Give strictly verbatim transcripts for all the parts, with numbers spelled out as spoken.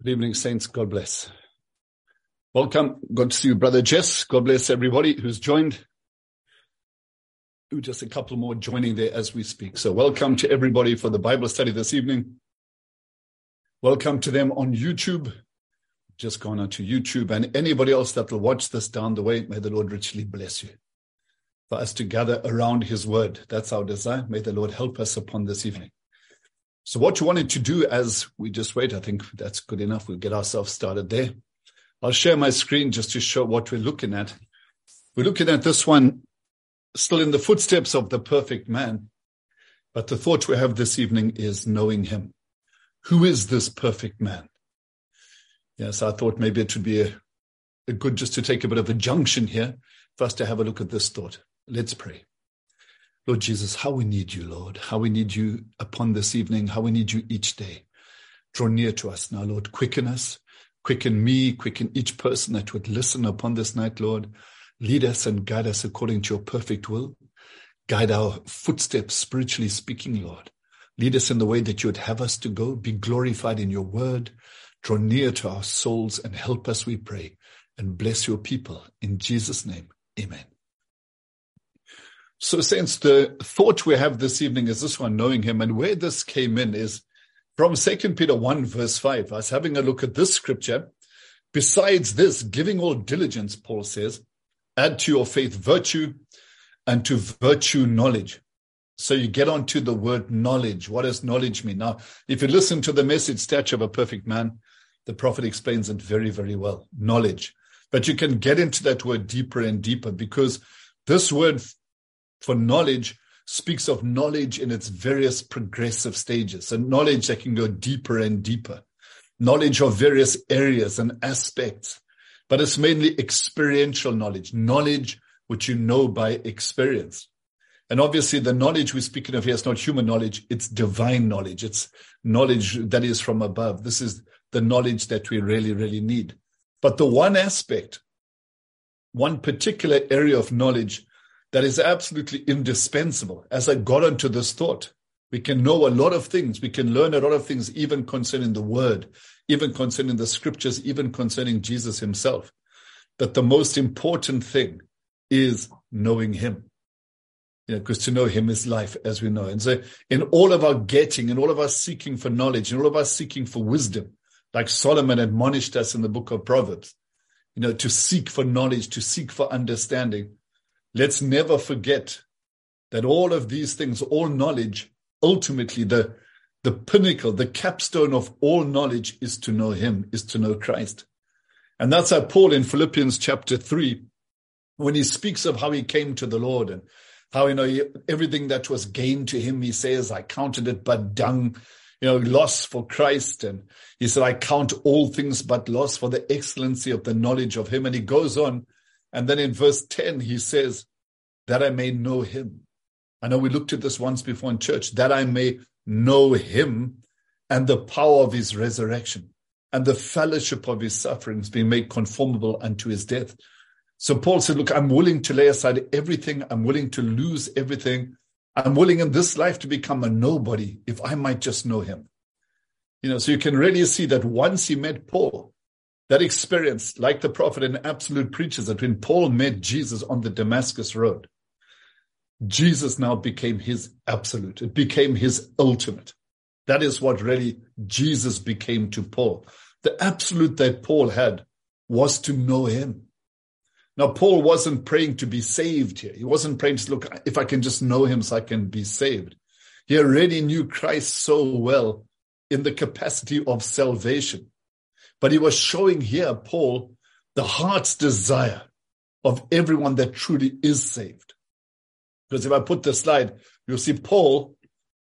Good evening, saints. God bless. Welcome. Good to see you, Brother Jess. God bless everybody who's joined. Ooh, just a couple more joining there as we speak. So welcome to everybody for the Bible study this evening. Welcome to them on YouTube. Just gone on to YouTube. And anybody else that will watch this down the way, may the Lord richly bless you. For us to gather around his word. That's our desire. May the Lord help us upon this evening. So what you wanted to do as we just wait, I think that's good enough. We'll get ourselves started there. I'll share my screen just to show what we're looking at. We're looking at this one still in the footsteps of the perfect man. But the thought we have this evening is knowing him. Who is this perfect man? Yes, I thought maybe it would be a, a good just to take a bit of a junction here for us to have a look at this thought. Let's pray. Lord Jesus, how we need you, Lord, how we need you upon this evening, how we need you each day. Draw near to us now, Lord. Quicken us, quicken me, quicken each person that would listen upon this night, Lord. Lead us and guide us according to your perfect will. Guide our footsteps, spiritually speaking, Lord. Lead us in the way that you would have us to go. Be glorified in your word. Draw near to our souls and help us, we pray. And bless your people. In Jesus' name, amen. So, saints, the thought we have this evening is this one, knowing him. And where this came in is from Second Peter one, verse five. I was having a look at this scripture. Besides this, giving all diligence, Paul says, add to your faith virtue, and to virtue knowledge. So you get on to the word knowledge. What does knowledge mean? Now, if you listen to the message, Stature of a Perfect Man, the prophet explains it very, very well. Knowledge. But you can get into that word deeper and deeper, because this word for knowledge speaks of knowledge in its various progressive stages, and knowledge that can go deeper and deeper. Knowledge of various areas and aspects, but it's mainly experiential knowledge, knowledge which you know by experience. And obviously the knowledge we're speaking of here is not human knowledge, it's divine knowledge. It's knowledge that is from above. This is the knowledge that we really, really need. But the one aspect, one particular area of knowledge that is absolutely indispensable. As I got onto this thought, we can know a lot of things. We can learn a lot of things, even concerning the word, even concerning the scriptures, even concerning Jesus himself. That the most important thing is knowing him. You know, because to know him is life, as we know. And so in all of our getting, in all of our seeking for knowledge, in all of our seeking for wisdom, like Solomon admonished us in the book of Proverbs, you know, to seek for knowledge, to seek for understanding. Let's never forget that all of these things, all knowledge, ultimately the, the pinnacle, the capstone of all knowledge is to know him, is to know Christ. And that's how Paul in Philippians chapter three, when he speaks of how he came to the Lord and how, you know, he, everything that was gained to him, he says, I counted it but dung, you know, loss for Christ. And he said, I count all things but loss for the excellency of the knowledge of him. And he goes on. And then in verse ten, he says, that I may know him. I know we looked at this once before in church, that I may know him and the power of his resurrection and the fellowship of his sufferings, being made conformable unto his death. So Paul said, look, I'm willing to lay aside everything. I'm willing to lose everything. I'm willing in this life to become a nobody if I might just know him. You know, so you can really see that once he met Paul, that experience, like the prophet and absolute preachers, that when Paul met Jesus on the Damascus road, Jesus now became his absolute. It became his ultimate. That is what really Jesus became to Paul. The absolute that Paul had was to know him. Now, Paul wasn't praying to be saved here. He wasn't praying to look, if I can just know him so I can be saved. He already knew Christ so well in the capacity of salvation. But he was showing here, Paul, the heart's desire of everyone that truly is saved. Because if I put the slide, you'll see Paul,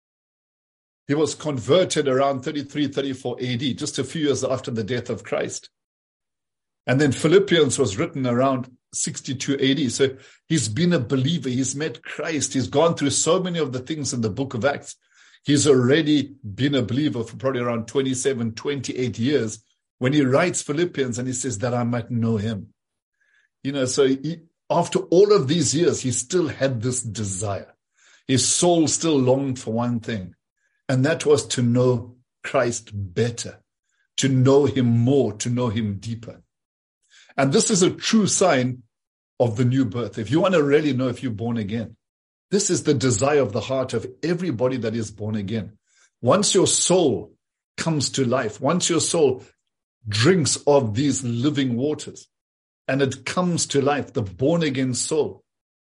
he was converted around thirty-three, thirty-four A D, just a few years after the death of Christ. And then Philippians was written around sixty-two A D. So he's been a believer. He's met Christ. He's gone through so many of the things in the book of Acts. He's already been a believer for probably around twenty-seven, twenty-eight years. When he writes Philippians and he says that I might know him. You know, so he, after all of these years, he still had this desire. His soul still longed for one thing, and that was to know Christ better, to know him more, to know him deeper. And this is a true sign of the new birth. If you want to really know if you're born again, this is the desire of the heart of everybody that is born again. Once your soul comes to life, once your soul drinks of these living waters and it comes to life, the born again soul,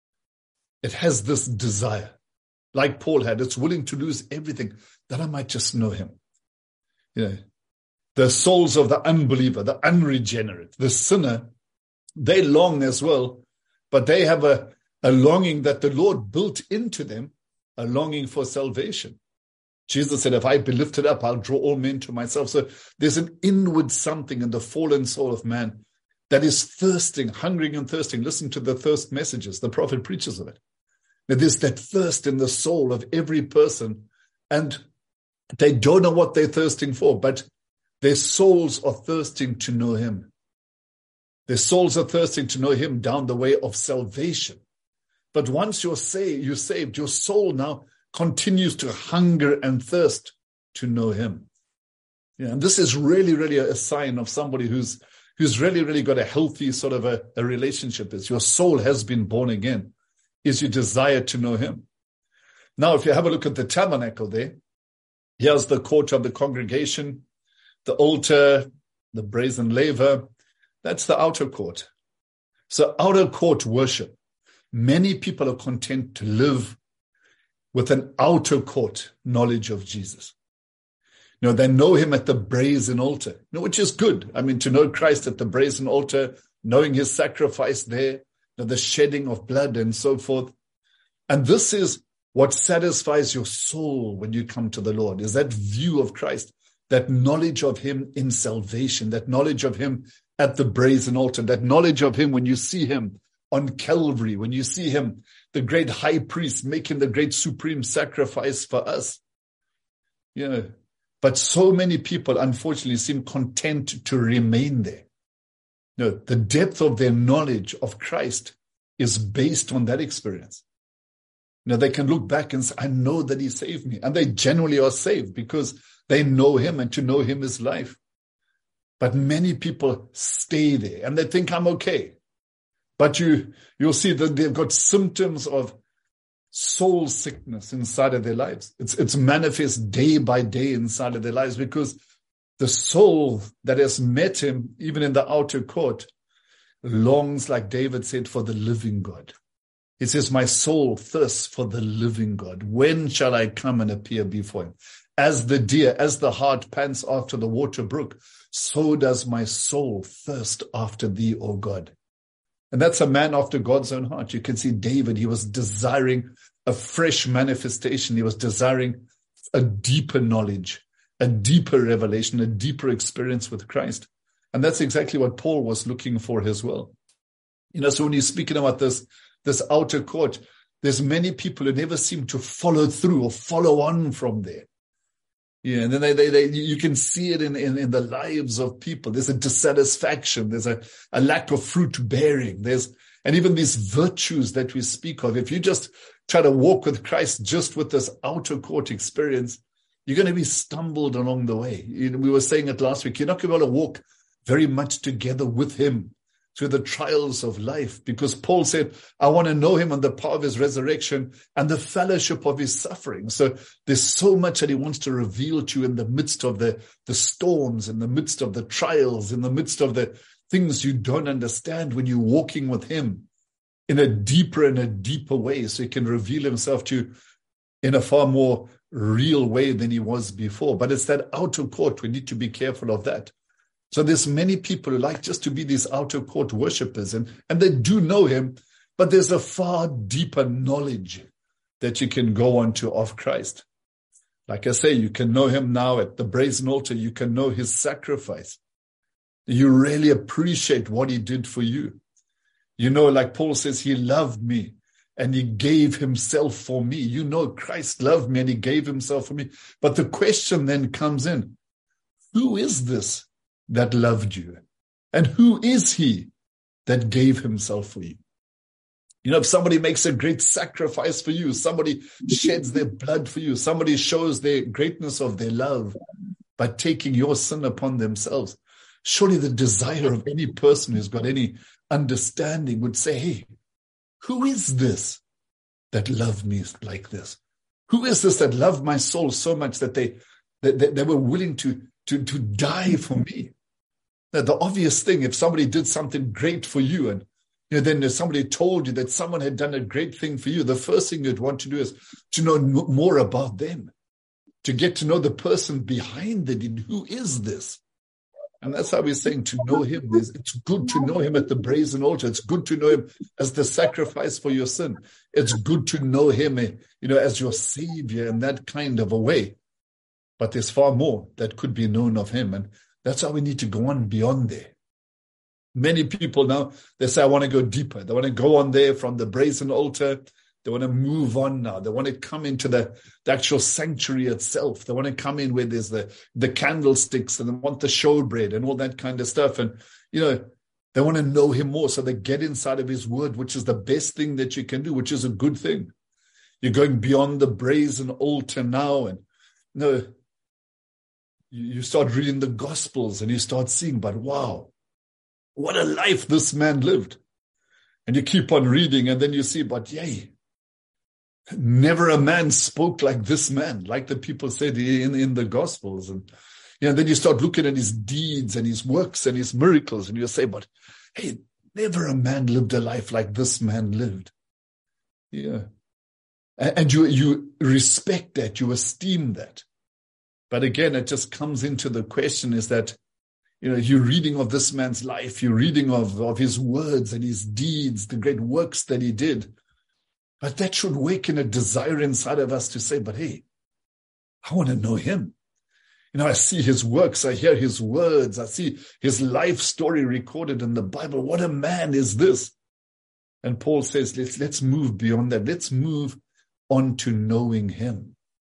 it has this desire, like Paul had. It's willing to lose everything that I might just know him. You know, the souls of the unbeliever, the unregenerate, the sinner, they long as well, but they have a, a longing that the Lord built into them, a longing for salvation. Jesus said, if I be lifted up, I'll draw all men to myself. So there's an inward something in the fallen soul of man that is thirsting, hungering and thirsting. Listen to the thirst messages. The prophet preaches of it. There's that thirst in the soul of every person, and they don't know what they're thirsting for, but their souls are thirsting to know him. Their souls are thirsting to know him down the way of salvation. But once you're saved, you're saved, your soul now continues to hunger and thirst to know him. Yeah, and this is really, really a sign of somebody who's who's really, really got a healthy sort of a, a relationship. Is your soul has been born again. Is your desire to know him. Now, if you have a look at the tabernacle there, here's the court of the congregation, the altar, the brazen laver. That's the outer court. So outer court worship. Many people are content to live with an outer court knowledge of Jesus. You know, they know him at the brazen altar, you know, which is good. I mean, to know Christ at the brazen altar, knowing his sacrifice there, the shedding of blood and so forth. And this is what satisfies your soul when you come to the Lord, is that view of Christ, that knowledge of him in salvation, that knowledge of him at the brazen altar, that knowledge of him when you see him on Calvary, when you see him, the great high priest making the great supreme sacrifice for us. You know, but so many people, unfortunately, seem content to remain there. No, the depth of their knowledge of Christ is based on that experience. Now, they can look back and say, I know that he saved me. And they generally are saved because they know him, and to know him is life. But many people stay there and they think, I'm okay. But you, you'll see that they've got symptoms of soul sickness inside of their lives. It's, it's manifest day by day inside of their lives because the soul that has met him, even in the outer court, longs, like David said, for the living God. He says, my soul thirsts for the living God. When shall I come and appear before him? As the deer, as the hart pants after the water brook, so does my soul thirst after thee, O God. And that's a man after God's own heart. You can see David, he was desiring a fresh manifestation. He was desiring a deeper knowledge, a deeper revelation, a deeper experience with Christ. And that's exactly what Paul was looking for as well. You know, so when he's speaking about this, this outer court, there's many people who never seem to follow through or follow on from there. Yeah, and then they, they, they you can see it in, in, in the lives of people. There's a dissatisfaction. There's a, a lack of fruit bearing. There's, and even these virtues that we speak of. If you just try to walk with Christ just with this outer court experience, you're going to be stumbled along the way. You know, we were saying it last week. You're not going to be able to walk very much together with him through the trials of life, because Paul said, I want to know him and the power of his resurrection and the fellowship of his suffering. So there's so much that he wants to reveal to you in the midst of the, the storms, in the midst of the trials, in the midst of the things you don't understand, when you're walking with him in a deeper and a deeper way, so he can reveal himself to you in a far more real way than he was before. But it's that outer court. We need to be careful of that. So there's many people who like just to be these outer court worshippers, and, and they do know him, but there's a far deeper knowledge that you can go on to of Christ. Like I say, you can know him now at the brazen altar. You can know his sacrifice. You really appreciate what he did for you. You know, like Paul says, he loved me and he gave himself for me. You know, Christ loved me and he gave himself for me. But the question then comes in, who is this that loved you? And who is he that gave himself for you? You know, if somebody makes a great sacrifice for you, somebody sheds their blood for you, somebody shows the greatness of their love, by taking your sin upon themselves. Surely the desire of any person who's got any understanding would say, hey, who is this that loved me like this? Who is this that loved my soul so much that they that they, they were willing to, to, to die for me? Now, the obvious thing, if somebody did something great for you, and you know, then if somebody told you that someone had done a great thing for you, the first thing you'd want to do is to know more about them, to get to know the person behind the deed. Who is this? And that's how we're saying to know him. It's good to know him at the brazen altar. It's good to know him as the sacrifice for your sin. It's good to know him, you know, as your savior in that kind of a way. But there's far more that could be known of him. And that's how we need to go on beyond there. Many people now, they say, I want to go deeper. They want to go on there from the brazen altar. They want to move on now. They want to come into the, the actual sanctuary itself. They want to come in where there's the, the candlesticks, and they want the showbread and all that kind of stuff. And, you know, they want to know him more. So they get inside of his word, which is the best thing that you can do, which is a good thing. You're going beyond the brazen altar now. And, you know, you, you start reading the Gospels and you start seeing, but wow, what a life this man lived. And you keep on reading, and then you see, but yay, never a man spoke like this man, like the people said in, in the Gospels. And you know, then you start looking at his deeds and his works and his miracles, and you say, but hey, never a man lived a life like this man lived. Yeah. And you, you respect that, you esteem that. But again, it just comes into the question is that, you know, you're reading of this man's life, you're reading of, of his words and his deeds, the great works that he did. But that should waken a desire inside of us to say, but hey, I want to know him. You know, I see his works, I hear his words, I see his life story recorded in the Bible. What a man is this? And Paul says, let's, let's move beyond that. Let's move on to knowing him,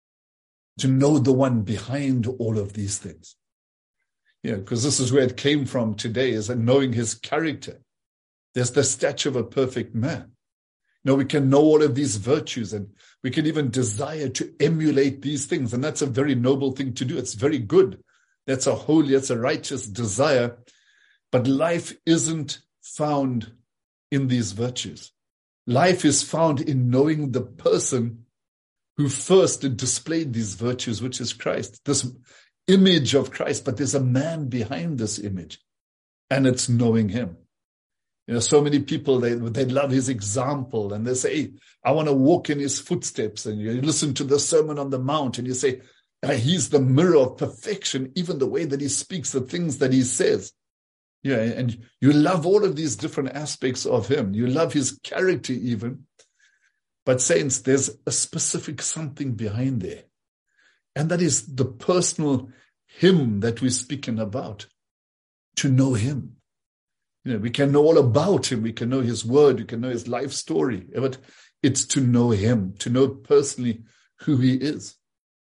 to know the one behind all of these things. Yeah, because this is where it came from today, is that knowing his character. There's the stature of a perfect man. You know, we can know all of these virtues, and we can even desire to emulate these things. And that's a very noble thing to do. It's very good. That's a holy, that's a righteous desire. But life isn't found in these virtues. Life is found in knowing the person who first displayed these virtues, which is Christ. This image of Christ, but there's a man behind this image, and it's knowing him. You know, so many people, they they love his example, and they say, hey, I want to walk in his footsteps. And you listen to the Sermon on the Mount, and you say, he's the mirror of perfection, even the way that he speaks, the things that he says. Yeah, and you love all of these different aspects of him. You love his character even. But saints, there's a specific something behind there. And that is the personal him that we're speaking about, to know him. You know, we can know all about him. We can know his word. We can know his life story. But it's to know him, to know personally who he is.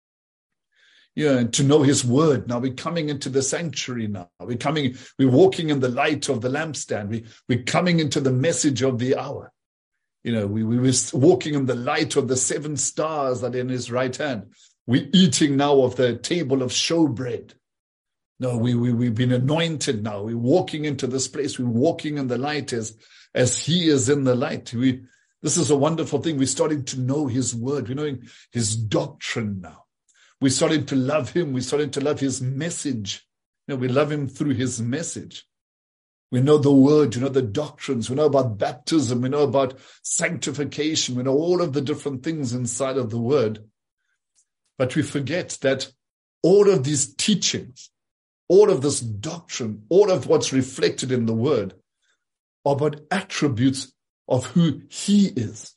Yeah, and to know his word. Now we're coming into the sanctuary now. We're coming, we're walking in the light of the lampstand. We, we're coming into the message of the hour. You know, we, we were walking in the light of the seven stars that are in his right hand. We're eating now of the table of showbread. No, we, we, we've been anointed now. We're walking into this place. We're walking in the light as, as he is in the light. We, this is a wonderful thing. We're starting to know his word. We're knowing his doctrine now. We're starting to love him. We're starting to love his message. You know, we love him through his message. We know the word, you know, the doctrines. We know about baptism. We know about sanctification. We know all of the different things inside of the word. But we forget that all of these teachings, all of this doctrine, all of what's reflected in the word are but attributes of who he is.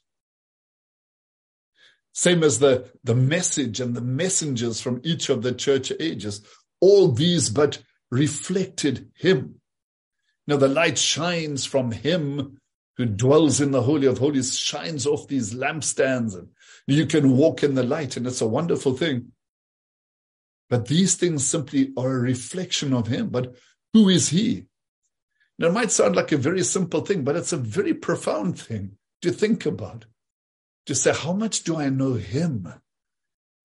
Same as the, the message and the messengers from each of the church ages. All these but reflected him. Now the light shines from him who dwells in the Holy of Holies, shines off these lampstands, and you can walk in the light, and it's a wonderful thing. But these things simply are a reflection of him. But who is he? Now, it might sound like a very simple thing, but it's a very profound thing to think about. To say, how much do I know him?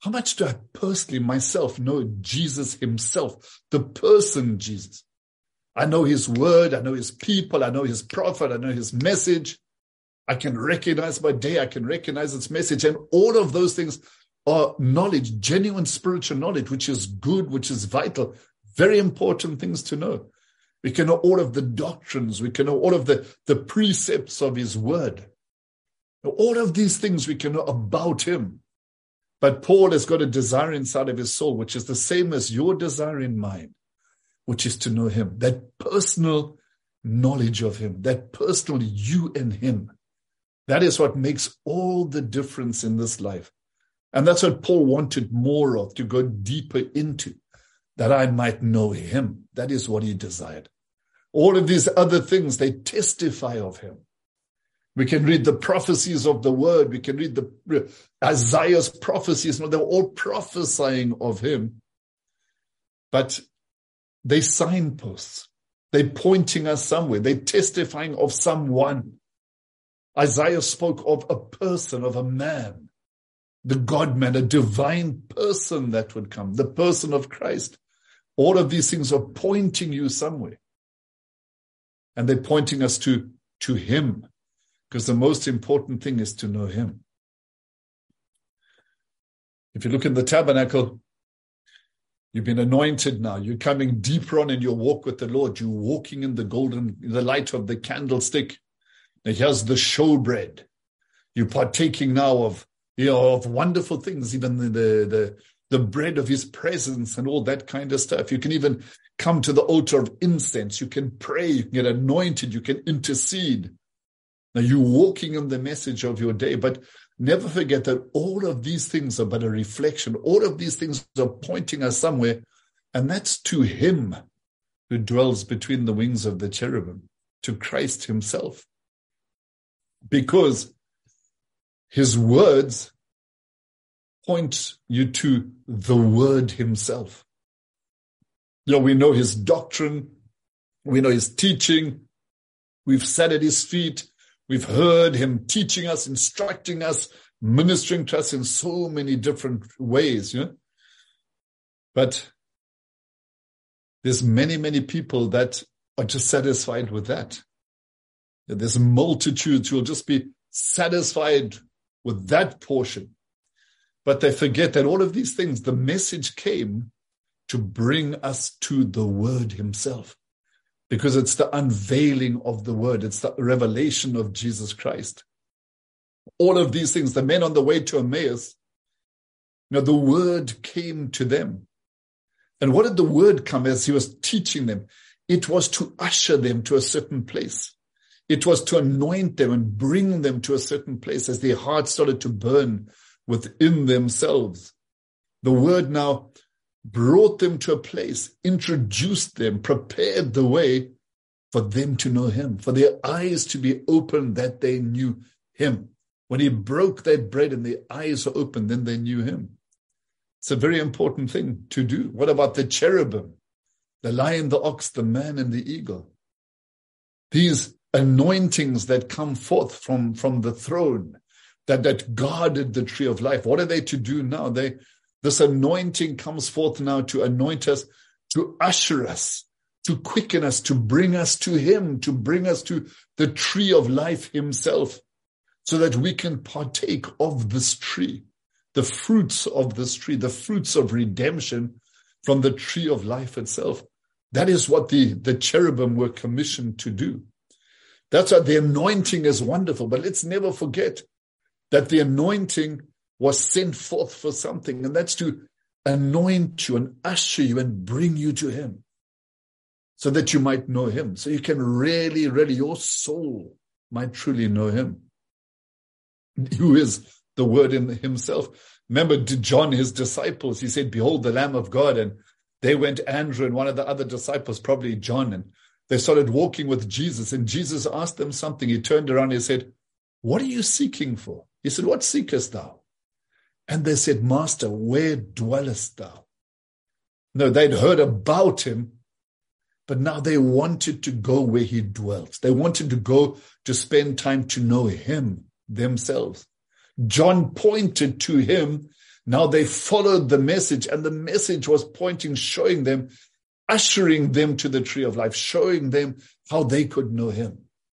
How much do I personally myself know Jesus himself, the person Jesus? I know his word, I know his people, I know his prophet, I know his message. I can recognize my day, I can recognize its message. And all of those things are knowledge, genuine spiritual knowledge, which is good, which is vital. Very important things to know. We can know all of the doctrines. We can know all of the, the precepts of his word. All of these things we can know about him. But Paul has got a desire inside of his soul, which is the same as your desire in mine, which is to know him. That personal knowledge of him, that personal you and him. That is what makes all the difference in this life. And that's what Paul wanted more of, to go deeper into, that I might know him. That is what he desired. All of these other things, they testify of him. We can read the prophecies of the word. We can read the Isaiah's prophecies. They're all prophesying of him. But they signposts. They're pointing us somewhere. They're testifying of someone. Isaiah spoke of a person, of a man, the God-man, a divine person that would come, the person of Christ. All of these things are pointing you somewhere. And they're pointing us to, to him, because the most important thing is to know him. If you look in the tabernacle, you've been anointed now. You're coming deeper on in your walk with the Lord. You're walking in the golden, the light of the candlestick. Now here's the showbread. You're partaking now of, you know, of wonderful things, even the, the, the, the bread of his presence and all that kind of stuff. You can even come to the altar of incense. You can pray. You can get anointed. You can intercede. Now you're walking in the message of your day, but never forget that all of these things are but a reflection. All of these things are pointing us somewhere, and that's to him who dwells between the wings of the cherubim, to Christ himself. Because his words point you to the word himself. You know, we know his doctrine. We know his teaching. We've sat at his feet. We've heard him teaching us, instructing us, ministering to us in so many different ways. You know? But there's many, many people that are just satisfied with that. There's multitudes who will just be satisfied with that portion. But they forget that all of these things, the message came to bring us to the word himself. Because it's the unveiling of the word. It's the revelation of Jesus Christ. All of these things, the men on the way to Emmaus, you know, the word came to them. And what did the word come as he was teaching them? It was to usher them to a certain place. It was to anoint them and bring them to a certain place as their hearts started to burn within themselves. The word now brought them to a place, introduced them, prepared the way for them to know him, for their eyes to be open that they knew him. When he broke that bread and their eyes were open, then they knew him. It's a very important thing to do. What about the cherubim, the lion, the ox, the man, and the eagle? These anointings that come forth from, from the throne, that, that guarded the tree of life. What are they to do now? They This anointing comes forth now to anoint us, to usher us, to quicken us, to bring us to him, to bring us to the tree of life himself, so that we can partake of this tree, the fruits of this tree, the fruits of redemption from the tree of life itself. That is what the, the cherubim were commissioned to do. That's why the anointing is wonderful, but let's never forget that the anointing was sent forth for something, and that's to anoint you and usher you and bring you to him so that you might know him, so you can really, really, your soul might truly know him, who is the word in himself. Remember to John, his disciples, he said, behold the Lamb of God, and they went, Andrew and one of the other disciples, probably John, and they started walking with Jesus, and Jesus asked them something. He turned around and he said, what are you seeking for? He said, what seekest thou? And they said, Master, where dwellest thou? No, they'd heard about him, but now they wanted to go where he dwelt. They wanted to go to spend time to know him themselves. John pointed to him Now they followed the message, and the message was pointing, showing them, ushering them to the tree of life, showing them how they could know him.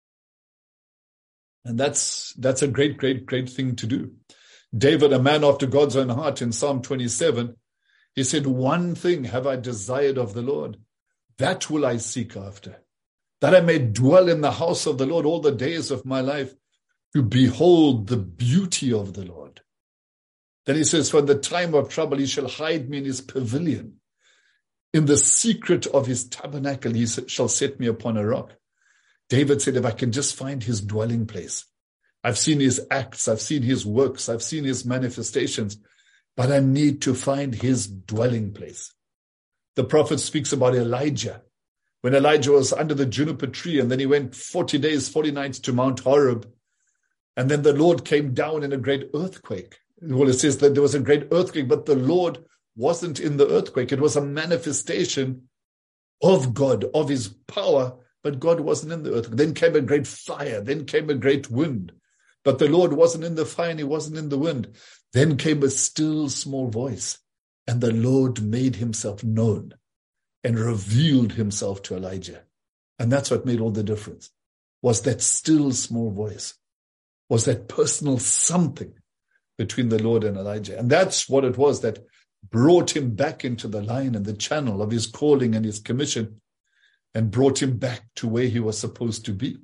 And that's, that's a great, great, great thing to do. David, a man after God's own heart, in Psalm twenty-seven, he said, one thing have I desired of the Lord, that will I seek after, that I may dwell in the house of the Lord all the days of my life, to behold the beauty of the Lord. Then he says, for in the time of trouble, he shall hide me in his pavilion. In the secret of his tabernacle, he shall set me upon a rock. David said, if I can just find his dwelling place. I've seen his acts, I've seen his works, I've seen his manifestations, but I need to find his dwelling place. The prophet speaks about Elijah. When Elijah was under the juniper tree, and then he went forty days, forty nights to Mount Horeb, and then the Lord came down in a great earthquake. Well, it says that there was a great earthquake, but the Lord wasn't in the earthquake. It was a manifestation of God, of his power, but God wasn't in the earthquake. Then came a great fire. Then came a great wind. But the Lord wasn't in the fire and he wasn't in the wind. Then came a still small voice, and the Lord made himself known and revealed himself to Elijah. And that's what made all the difference, was that still small voice, was that personal something between the Lord and Elijah. And that's what it was that brought him back into the line and the channel of his calling and his commission, and brought him back to where he was supposed to be.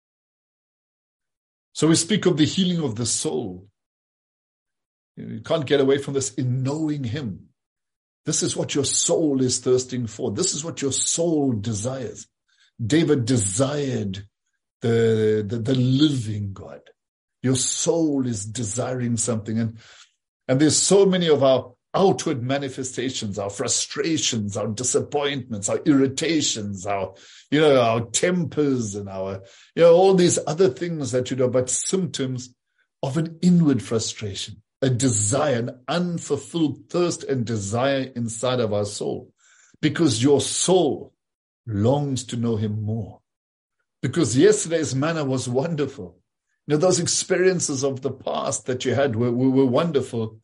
So we speak of the healing of the soul. You can't get away from this in knowing him. This is what your soul is thirsting for. This is what your soul desires. David desired the, the, the living God. Your soul is desiring something. And, and there's so many of our outward manifestations, our frustrations, our disappointments, our irritations, our, you know, our tempers and our, you know, all these other things that you know, but symptoms of an inward frustration, a desire, an unfulfilled thirst and desire inside of our soul, because your soul longs to know him more. Because yesterday's manna was wonderful. You know, those experiences of the past that you had were, were, were wonderful.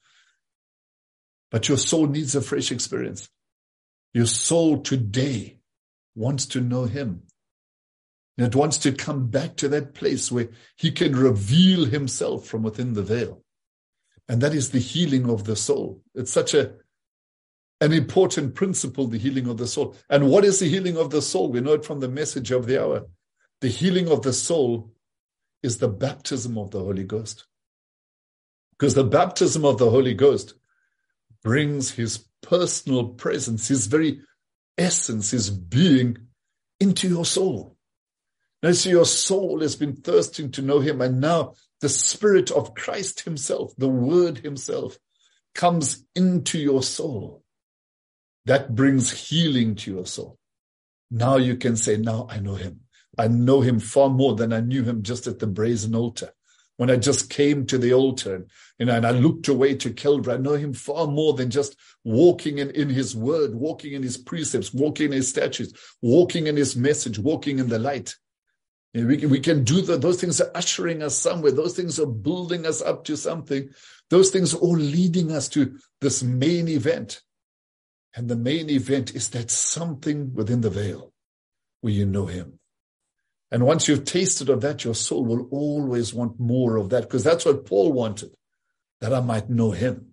But your soul needs a fresh experience. Your soul today wants to know him. And it wants to come back to that place where he can reveal himself from within the veil. And that is the healing of the soul. It's such a an important principle, the healing of the soul. And what is the healing of the soul? We know it from the message of the hour. The healing of the soul is the baptism of the Holy Ghost. Because the baptism of the Holy Ghost brings his personal presence, his very essence, his being into your soul. Now, so your soul has been thirsting to know him, and now the Spirit of Christ himself, the Word himself, comes into your soul. That brings healing to your soul. Now you can say, now I know him. I know him far more than I knew him just at the brazen altar. When I just came to the altar and, you know, and I looked away to Calvary, I know him far more than just walking in, in his word, walking in his precepts, walking in his statutes, walking in his message, walking in the light. You know, we, we can do that. Those things are ushering us somewhere. Those things are building us up to something. Those things are all leading us to this main event. And the main event is that something within the veil where you know him. And once you've tasted of that, your soul will always want more of that, because that's what Paul wanted, that I might know him.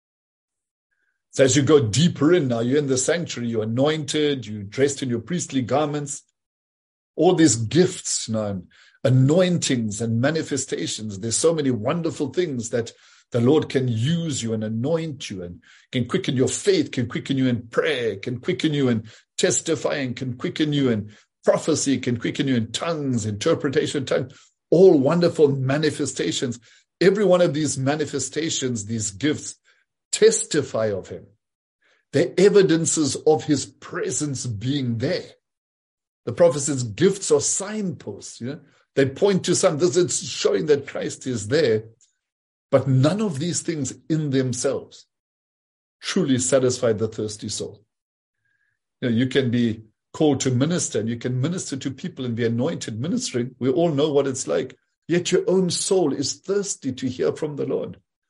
So as you go deeper in now, you're in the sanctuary, you're anointed, you're dressed in your priestly garments, all these gifts, you know, and anointings and manifestations. There's so many wonderful things that the Lord can use you and anoint you and can quicken your faith, can quicken you in prayer, can quicken you in testifying, can quicken you in prophecy, can quicken you in tongues, interpretation of tongues, all wonderful manifestations. Every one of these manifestations, these gifts, testify of him. They're evidences of his presence being there. The prophet says gifts are signposts. You know? They point to something. It's showing that Christ is there. But none of these things in themselves truly satisfy the thirsty soul. You know, you can be called to minister, and you can minister to people and be anointed ministering. We all know what it's like. Yet your own soul is thirsty to hear from the Lord.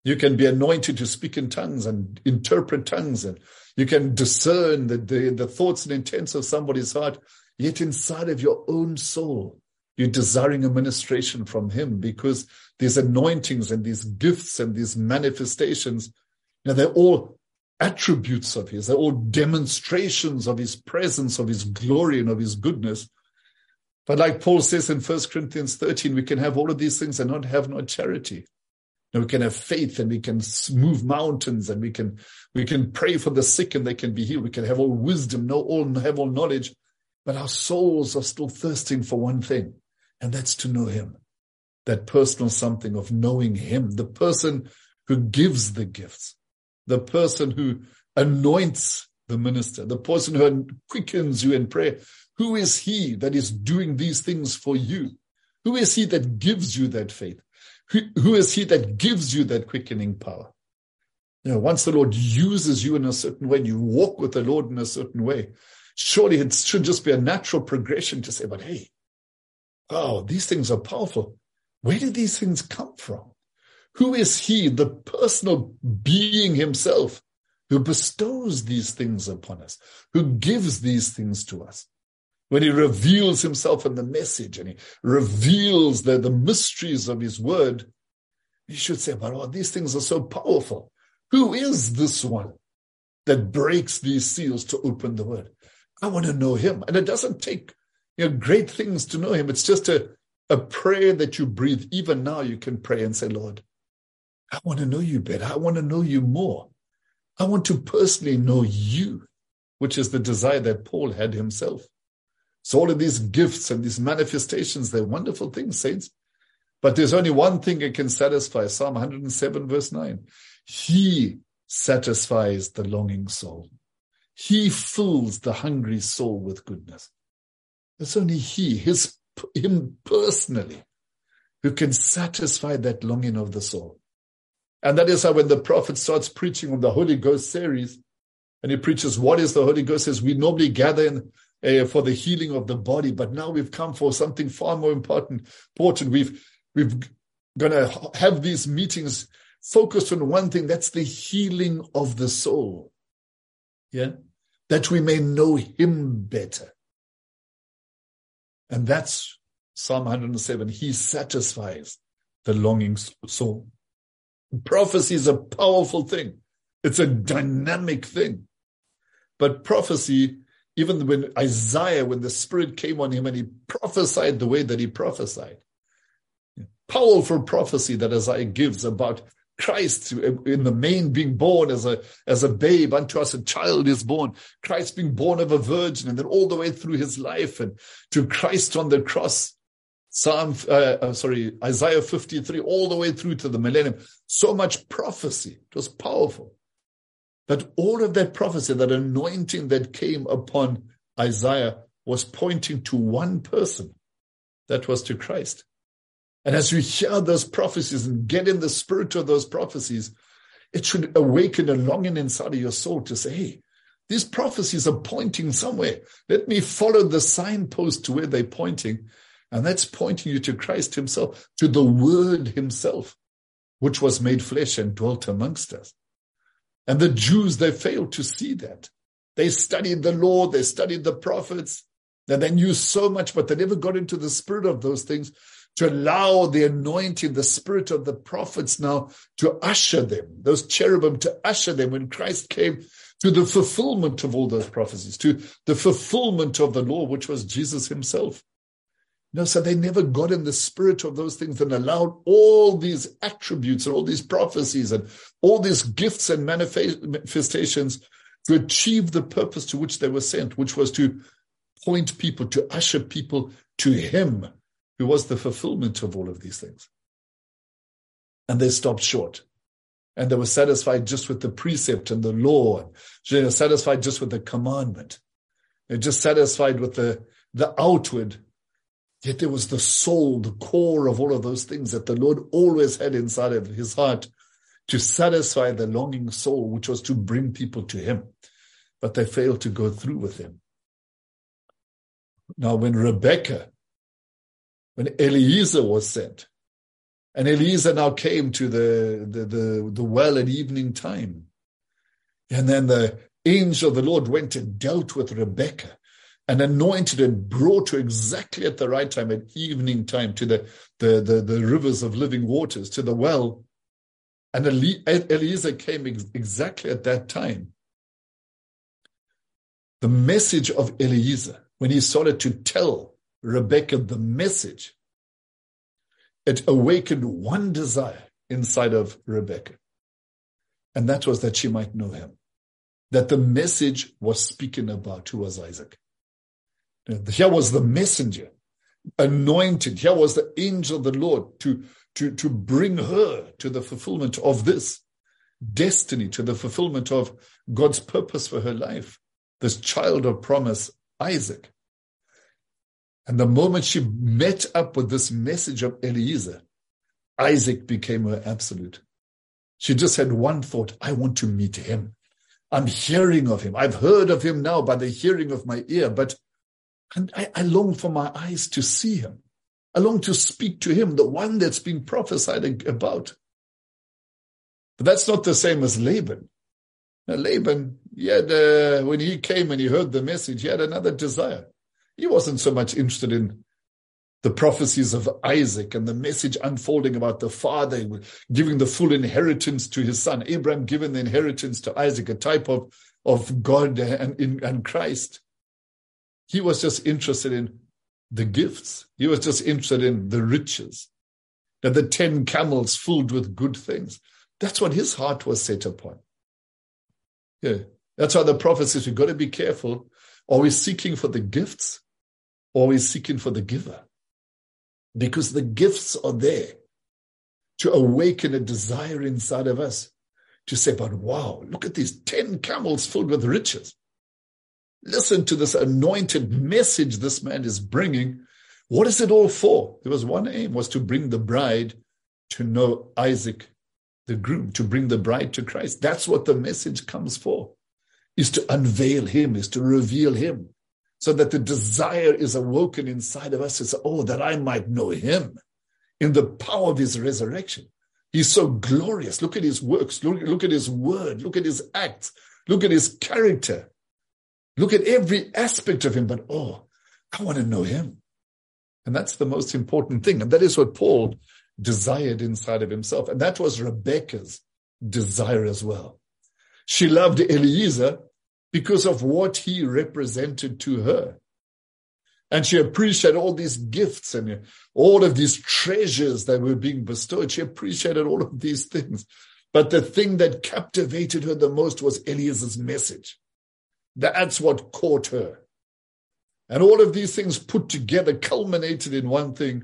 You can be anointed to speak in tongues and interpret tongues, and you can discern the, the, the thoughts and intents of somebody's heart, yet inside of your own soul, you're desiring a ministration from him, because these anointings and these gifts and these manifestations, you know, they're all attributes of his. They're all demonstrations of his presence, of his glory, and of his goodness. But like Paul says in First Corinthians thirteen, we can have all of these things and not have no charity. And we can have faith, and we can move mountains, and we can we can pray for the sick and they can be healed. We can have all wisdom, know all, have all knowledge, but our souls are still thirsting for one thing, and that's to know him. That personal something of knowing him, the person who gives the gifts, the person who anoints the minister, the person who quickens you in prayer. Who is he that is doing these things for you? Who is he that gives you that faith? Who, who is he that gives you that quickening power? You know, once the Lord uses you in a certain way, and you walk with the Lord in a certain way, surely it should just be a natural progression to say, but hey, oh, these things are powerful. Where did these things come from? Who is he, the personal being himself, who bestows these things upon us, who gives these things to us? When he reveals himself in the message, and he reveals the, the mysteries of his word, you should say, but oh, these things are so powerful. Who is this one that breaks these seals to open the word? I want to know him. And it doesn't take, you know, great things to know him. It's just a, a prayer that you breathe. Even now you can pray and say, Lord, I want to know you better. I want to know you more. I want to personally know you, which is the desire that Paul had himself. So all of these gifts and these manifestations, they're wonderful things, saints. But there's only one thing that can satisfy. Psalm one hundred seven, verse nine. He satisfies the longing soul. He fills the hungry soul with goodness. It's only he, his, him personally, who can satisfy that longing of the soul. And that is how when the prophet starts preaching on the Holy Ghost series, and he preaches, what is the Holy Ghost? Says we normally gather in Uh, for the healing of the body, but now we've come for something far more important. important. We've we've going to have these meetings focused on one thing. That's the healing of the soul. Yeah, that we may know him better. And that's Psalm one hundred seven. He satisfies the longing soul. Prophecy is a powerful thing. It's a dynamic thing. But prophecy, even when Isaiah, when the Spirit came on him and he prophesied the way that he prophesied, powerful prophecy that Isaiah gives about Christ in the main being born as a, as a babe, unto us a child is born, Christ being born of a virgin, and then all the way through his life and to Christ on the cross, Psalm, uh, sorry, Isaiah fifty-three, all the way through to the millennium. So much prophecy. It was powerful. But all of that prophecy, that anointing that came upon Isaiah, was pointing to one person. That was to Christ. And as you hear those prophecies and get in the spirit of those prophecies, it should awaken a longing inside of your soul to say, hey, these prophecies are pointing somewhere. Let me follow the signpost to where they're pointing. And that's pointing you to Christ himself, to the Word himself, which was made flesh and dwelt amongst us. And the Jews, they failed to see that. They studied the law, they studied the prophets, and they knew so much, but they never got into the spirit of those things to allow the anointing, the spirit of the prophets now to usher them, those cherubim to usher them when Christ came to the fulfillment of all those prophecies, to the fulfillment of the law, which was Jesus himself. No, so they never got in the spirit of those things and allowed all these attributes and all these prophecies and all these gifts and manifestations to achieve the purpose to which they were sent, which was to point people, to usher people to him, who was the fulfillment of all of these things. And they stopped short. And they were satisfied just with the precept and the law. And they were satisfied just with the commandment. They're just satisfied with the, the outward. Yet there was the soul, the core of all of those things that the Lord always had inside of his heart to satisfy the longing soul, which was to bring people to him. But they failed to go through with him. Now, when Rebekah, when Eliezer was sent, And Eliezer now came to the, the, the, the well at evening time. And then the angel of the Lord went and dealt with Rebekah and anointed and brought her exactly at the right time, at evening time, to the, the, the, the rivers of living waters, to the well. And Eliezer came ex- exactly at that time. The message of Eliezer, when he started to tell Rebekah the message, it awakened one desire inside of Rebekah. And that was that she might know him. That the message was speaking about who was Isaac. Here was the messenger, anointed. Here was the angel of the Lord to, to, to bring her to the fulfillment of this destiny, to the fulfillment of God's purpose for her life. This child of promise, Isaac. And the moment she met up with this message of Eliezer, Isaac became her absolute. She just had one thought: I want to meet him. I'm hearing of him. I've heard of him now by the hearing of my ear, but I, I long for my eyes to see him. I long to speak to him, the one that's been prophesied about. But that's not the same as Laban. Now, Laban, he had, uh, when he came and he heard the message, he had another desire. He wasn't so much interested in the prophecies of Isaac and the message unfolding about the father giving the full inheritance to his son, Abraham giving the inheritance to Isaac, a type of, of God and, in, and Christ. He was just interested in the gifts. He was just interested in the riches, that the ten camels filled with good things. That's what his heart was set upon. Yeah, that's why the prophet says we've got to be careful. Are we seeking for the gifts, or are we seeking for the giver? Because the gifts are there to awaken a desire inside of us to say, but wow, look at these ten camels filled with riches. Listen to this anointed message this man is bringing. What is it all for? There was one aim, was to bring the bride to know Isaac, the groom, to bring the bride to Christ. That's what the message comes for, is to unveil him, is to reveal him, so that the desire is awoken inside of us. It's, oh, that I might know him in the power of his resurrection. He's so glorious. Look at his works. Look, look at his word. Look at his acts. Look at his character. Look at every aspect of him. But, oh, I want to know him. And that's the most important thing. And that is what Paul desired inside of himself. And that was Rebekah's desire as well. She loved Eliezer because of what he represented to her. And she appreciated all these gifts and all of these treasures that were being bestowed. She appreciated all of these things. But the thing that captivated her the most was Eliezer's message. That's what caught her. And all of these things put together culminated in one thing.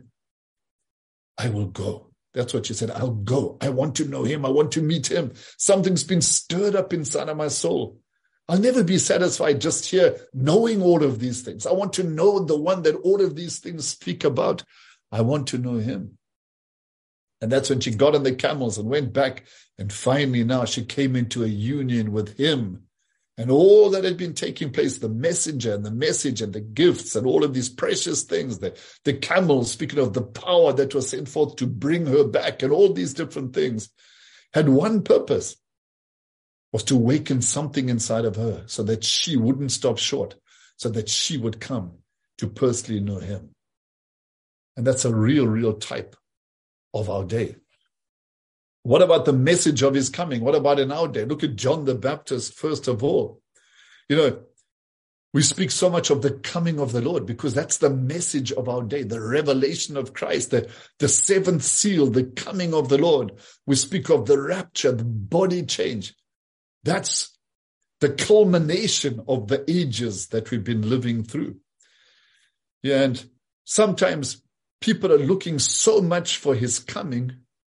I will go. That's what she said. I'll go. I want to know him. I want to meet him. Something's been stirred up inside of my soul. I'll never be satisfied just here knowing all of these things. I want to know the one that all of these things speak about. I want to know him. And that's when she got on the camels and went back. And finally now she came into a union with him. And all that had been taking place, the messenger and the message and the gifts and all of these precious things, the, the camels, speaking of the power that was sent forth to bring her back, and all these different things, had one purpose, was to awaken something inside of her so that she wouldn't stop short, so that she would come to personally know him. And that's a real, real type of our day. What about the message of his coming? What about in our day? Look at John the Baptist, first of all. You know, we speak so much of the coming of the Lord because that's the message of our day, the revelation of Christ, the, the seventh seal, the coming of the Lord. We speak of the rapture, the body change. That's the culmination of the ages that we've been living through. Yeah, and sometimes people are looking so much for his coming,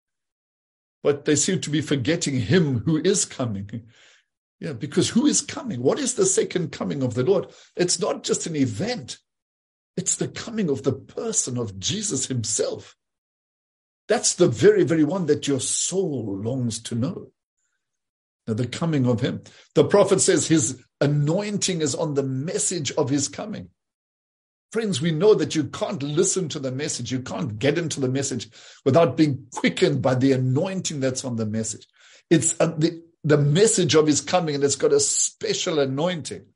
but they seem to be forgetting him who is coming. Yeah, because who is coming? What is the second coming of the Lord? It's not just an event. It's the coming of the person of Jesus himself. That's the very, very one that your soul longs to know. Now, the coming of him. The prophet says his anointing is on the message of his coming. Friends, we know that you can't listen to the message. You can't get into the message without being quickened by the anointing that's on the message. It's uh, the, the message of his coming, and it's got a special anointing.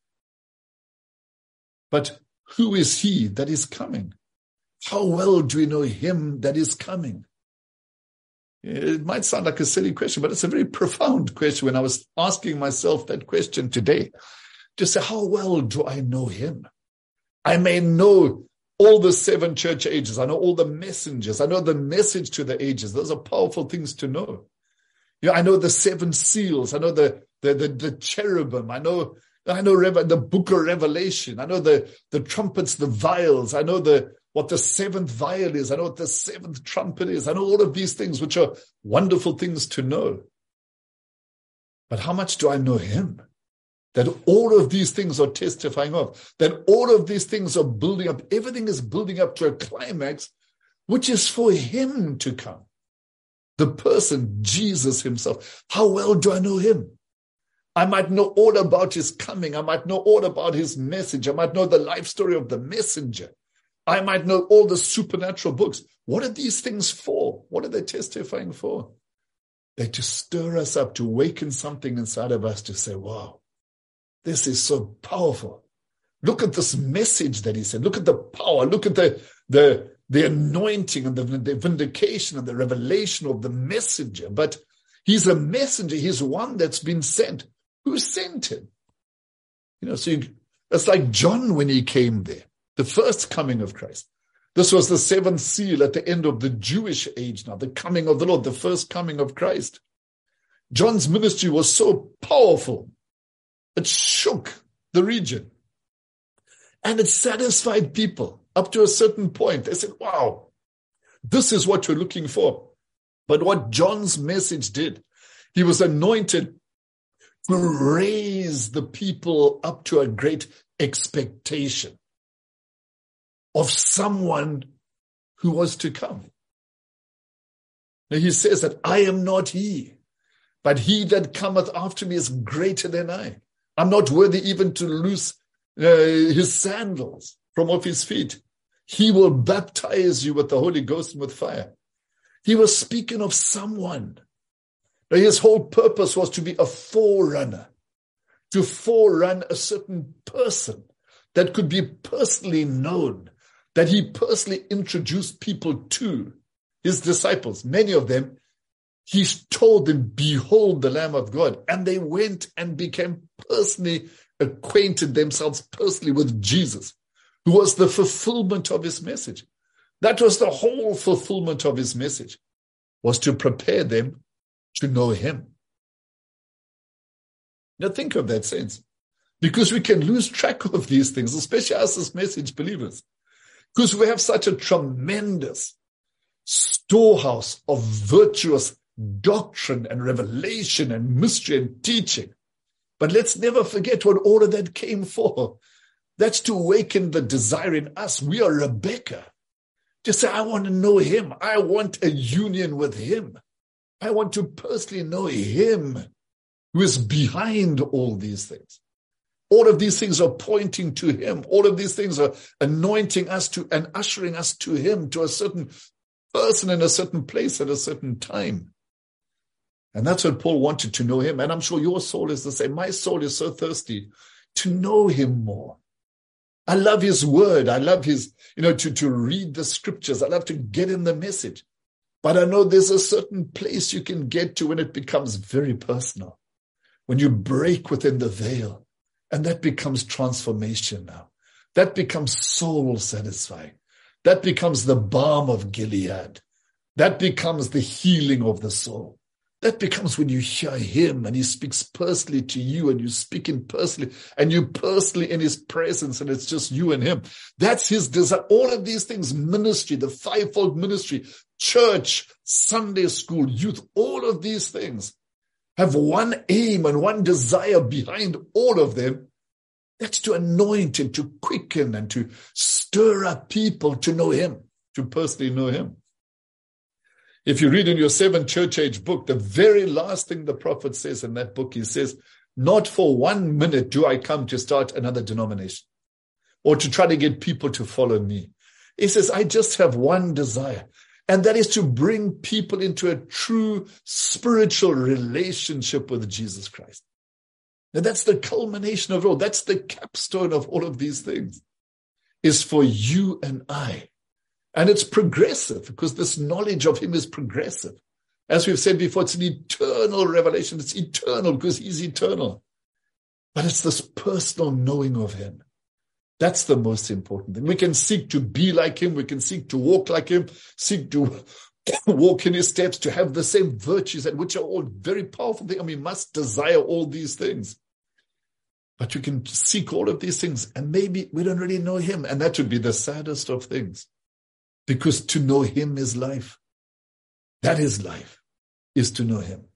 But who is he that is coming? How well do we know him that is coming? It might sound like a silly question, but it's a very profound question. When I was asking myself that question today, to say, how well do I know him? I may know all the seven church ages. I know all the messengers. I know the message to the ages. Those are powerful things to know. You know, I know the seven seals. I know the the the, the cherubim. I know I know the book of Revelation. I know the the trumpets, the vials. I know the what the seventh vial is. I know what the seventh trumpet is. I know all of these things, which are wonderful things to know. But how much do I know him? That all of these things are testifying of, that all of these things are building up. Everything is building up to a climax, which is for him to come. The person, Jesus himself. How well do I know him? I might know all about his coming. I might know all about his message. I might know the life story of the messenger. I might know all the supernatural books. What are these things for? What are they testifying for? They're to stir us up, to awaken something inside of us to say, wow, this is so powerful. Look at this message that he said. Look at the power. Look at the, the, the anointing and the, the vindication and the revelation of the messenger. But he's a messenger. He's one that's been sent. Who sent him? You know, so you, it's like John when he came there, the first coming of Christ. This was the seventh seal at the end of the Jewish age now, the coming of the Lord, the first coming of Christ. John's ministry was so powerful. It shook the region. And it satisfied people up to a certain point. They said, wow, this is what we're looking for. But what John's message did, he was anointed to raise the people up to a great expectation of someone who was to come. Now he says that I am not he, but he that cometh after me is greater than I. I'm not worthy even to loose uh, his sandals from off his feet. He will baptize you with the Holy Ghost and with fire. He was speaking of someone. Now, his whole purpose was to be a forerunner, to forerun a certain person that could be personally known, that he personally introduced people to, his disciples. Many of them, he told them, behold the Lamb of God. And they went and became personally acquainted themselves personally with Jesus, who was the fulfillment of his message. That was the whole fulfillment of his message, was to prepare them to know him. Now think of that sense, because we can lose track of these things, especially us as message believers, because we have such a tremendous storehouse of virtuous doctrine and revelation and mystery and teaching. But let's never forget what all of that came for. That's to awaken the desire in us. We are Rebecca. Just say, I want to know him. I want a union with him. I want to personally know him who is behind all these things. All of these things are pointing to him. All of these things are anointing us to and ushering us to him, to a certain person in a certain place at a certain time. And that's what Paul wanted, to know him. And I'm sure your soul is the same. My soul is so thirsty to know him more. I love his word. I love his, you know, to, to read the scriptures. I love to get in the message. But I know there's a certain place you can get to when it becomes very personal, when you break within the veil, and that becomes transformation now. That becomes soul satisfying. That becomes the balm of Gilead. That becomes the healing of the soul. That becomes when you hear him and he speaks personally to you and you speak in personally and you personally in his presence and it's just you and him. That's his desire. All of these things, ministry, the fivefold ministry, church, Sunday school, youth, all of these things have one aim and one desire behind all of them. That's to anoint and to quicken and to stir up people to know him, to personally know him. If you read in your seven church age book, the very last thing the prophet says in that book, he says, not for one minute do I come to start another denomination. or to try to get people to follow me. He says, I just have one desire, and that is to bring people into a true spiritual relationship with Jesus Christ. And that's the culmination of it all. That's the capstone of all of these things, is for you and I. And it's progressive, because this knowledge of him is progressive. As we've said before, it's an eternal revelation. It's eternal because he's eternal. But it's this personal knowing of him. That's the most important thing. We can seek to be like him. We can seek to walk like him, seek to walk in his steps, to have the same virtues, and which are all very powerful things. And we must desire all these things. But you can seek all of these things, and maybe we don't really know him. And that would be the saddest of things. Because to know him is life. That is life, is to know him.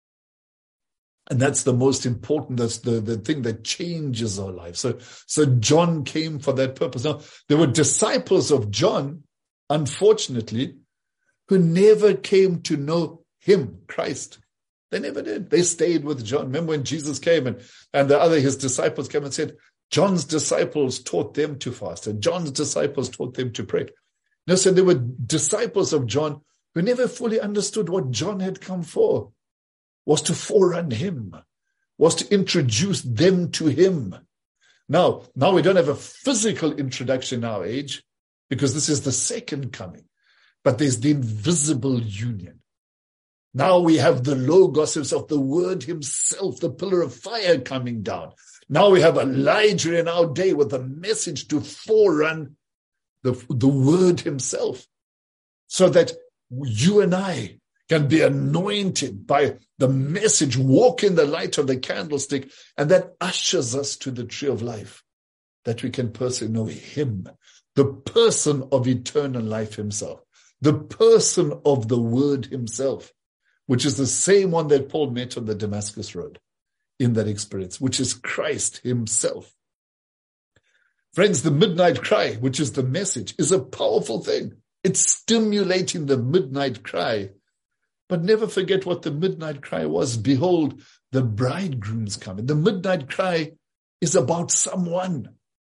And that's the most important, that's the, the thing that changes our life. So, so John came for that purpose. Now, there were disciples of John, unfortunately, who never came to know him, Christ. They never did. They stayed with John. Remember when Jesus came and, and the other, his disciples came and said, John's disciples taught them to fast, and John's disciples taught them to pray. Now, so there were disciples of John who never fully understood what John had come for, was to forerun him, was to introduce them to him. Now, now we don't have a physical introduction in our age, because this is the second coming, but there's the invisible union. Now we have the Logos himself, the Word himself, the pillar of fire coming down. Now we have Elijah in our day with a message to forerun the, the Word himself, so that you and I can be anointed by the message, walk in the light of the candlestick, and that ushers us to the tree of life, that we can personally know him, the person of eternal life himself, the person of the Word himself, which is the same one that Paul met on the Damascus Road in that experience, which is Christ himself. Friends, the midnight cry, which is the message, is a powerful thing. It's stimulating the midnight cry. But never forget what the midnight cry was. Behold, the bridegroom's coming. The midnight cry is about someone.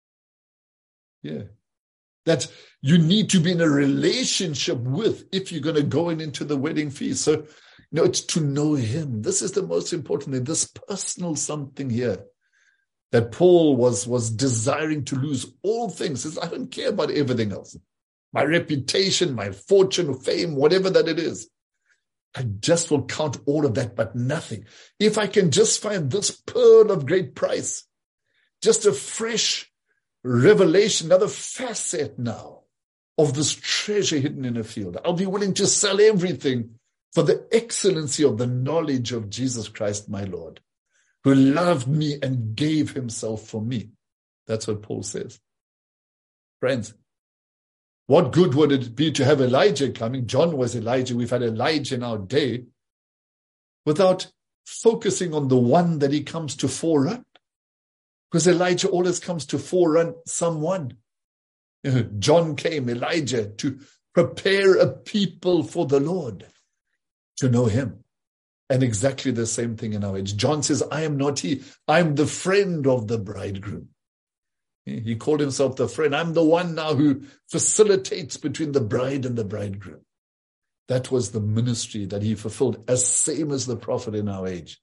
Yeah. That you need to be in a relationship with if you're going to go in into the wedding feast. So, you know, it's to know him. This is the most important thing, this personal something here that Paul was, was desiring to lose all things. He says, I don't care about everything else. My reputation, my fortune, fame, whatever that it is. I just will count all of that, but nothing. If I can just find this pearl of great price, just a fresh revelation, another facet now of this treasure hidden in a field, I'll be willing to sell everything for the excellency of the knowledge of Jesus Christ, my Lord, who loved me and gave himself for me. That's what Paul says. Friends, what good would it be to have Elijah coming? John was Elijah. We've had Elijah in our day, without focusing on the one that he comes to forerun. Because Elijah always comes to forerun someone. John came, Elijah, to prepare a people for the Lord, to know him. And exactly the same thing in our age. John says, I am not he. I am the friend of the bridegroom. He called himself the friend. I'm the one now who facilitates between the bride and the bridegroom. That was the ministry that he fulfilled, as same as the prophet in our age,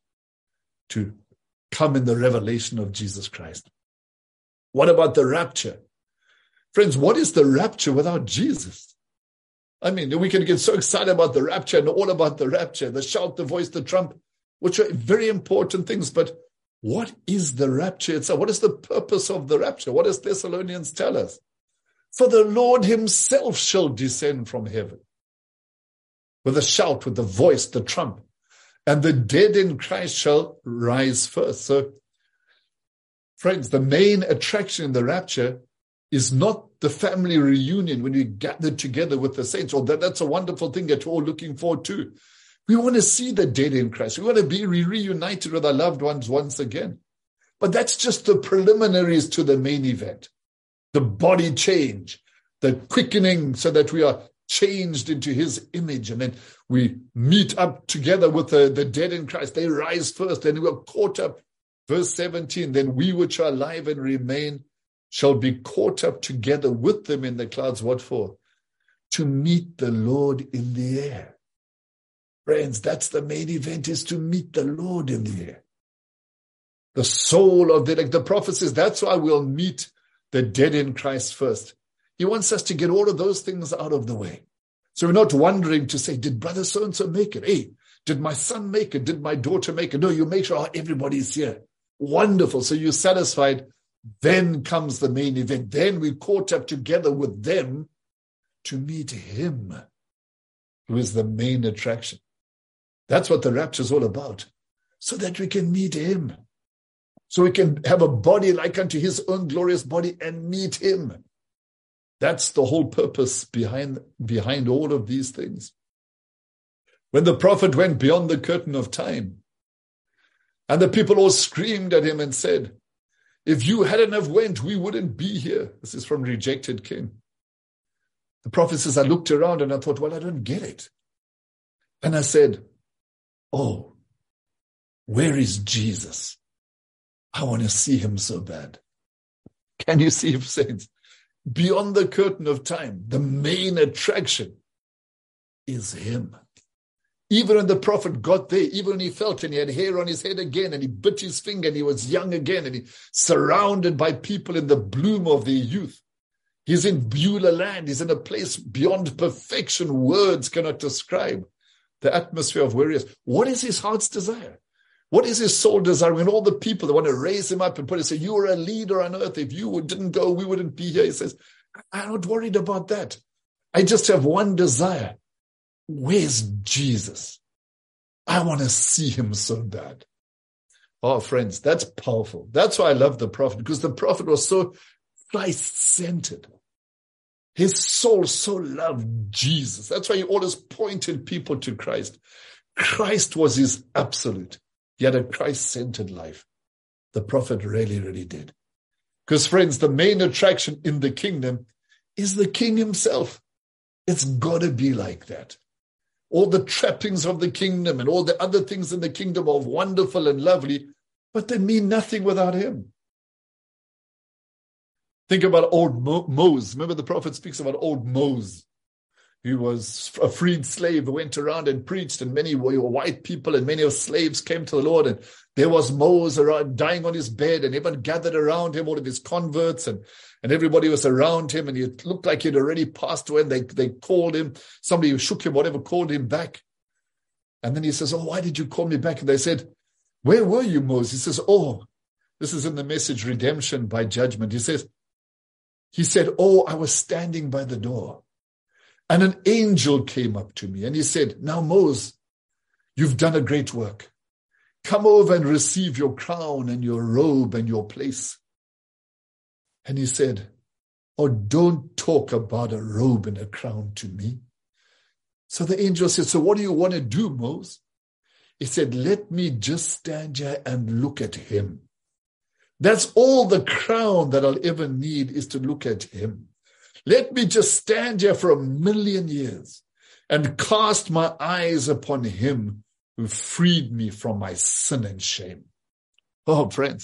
to come in the revelation of Jesus Christ. What about the rapture? Friends, what is the rapture without Jesus? I mean, we can get so excited about the rapture and all about the rapture, the shout, the voice, the trump, which are very important things, but what is the rapture itself? What is the purpose of the rapture? What does Thessalonians tell us? For the Lord himself shall descend from heaven with a shout, with the voice, the trump, and the dead in Christ shall rise first. So, friends, the main attraction in the rapture is not the family reunion when we gather together with the saints. Or that, that's a wonderful thing that we're all looking forward to. We want to see the dead in Christ. We want to be reunited with our loved ones once again. But that's just the preliminaries to the main event. The body change, the quickening so that we are changed into his image. And then we meet up together with the, the dead in Christ. They rise first, then we are caught up. Verse seventeen, then we which are alive and remain shall be caught up together with them in the clouds. What for? To meet the Lord in the air. Friends, that's the main event, is to meet the Lord in the air. The soul of the, like the prophet says, that's why we'll meet the dead in Christ first. He wants us to get all of those things out of the way. So we're not wondering to say, did brother so-and-so make it? Hey, did my son make it? Did my daughter make it? No, you make sure oh, everybody's here. Wonderful. So you're satisfied. Then comes the main event. Then we caught up together with them to meet him, who is the main attraction. That's what the rapture is all about, so that we can meet him. So we can have a body like unto his own glorious body and meet him. That's the whole purpose behind, behind all of these things. When the prophet went beyond the curtain of time, and the people all screamed at him and said, if you hadn't have went, we wouldn't be here. This is from Rejected King. The prophet says, I looked around and I thought, well, I don't get it. And I said, oh, where is Jesus? I want to see him so bad. Can you see him, saints? Beyond the curtain of time, the main attraction is him. Even when the prophet got there, even when he felt and he had hair on his head again and he bit his finger and he was young again and he surrounded by people in the bloom of their youth. He's in Beulah land. He's in a place beyond perfection. Words cannot describe the atmosphere of where he is. What is his heart's desire? What is his soul desire? When all the people that want to raise him up and put it, say, you are a leader on earth. If you didn't go, we wouldn't be here. He says, I'm not worried about that. I just have one desire. Where's Jesus? I want to see him so bad. Oh, friends, that's powerful. That's why I love the prophet, because the prophet was so Christ-centered. His soul so loved Jesus. That's why he always pointed people to Christ. Christ was his absolute. He had a Christ-centered life. The prophet really, really did. Because, friends, the main attraction in the kingdom is the king himself. It's got to be like that. All the trappings of the kingdom and all the other things in the kingdom are wonderful and lovely, but they mean nothing without him. Think about old Mo- Moses. Remember the prophet speaks about old Moses. He was a freed slave who went around and preached, and many were white people and many of slaves came to the Lord, and there was Moses around, dying on his bed, and everyone gathered around him, all of his converts, and, and everybody was around him, and he looked like he'd already passed away, and they, they called him, somebody who shook him, whatever, called him back. And then he says, oh, why did you call me back? And they said, where were you, Moses? He says, oh, this is in the message, Redemption by Judgment. He says, he said, oh, I was standing by the door. And an angel came up to me and he said, now, Moses, you've done a great work. Come over and receive your crown and your robe and your place. And he said, oh, don't talk about a robe and a crown to me. So the angel said, so what do you want to do, Moses? He said, let me just stand here and look at him. That's all the crown that I'll ever need, is to look at him. Let me just stand here for a million years and cast my eyes upon him who freed me from my sin and shame. Oh, friends,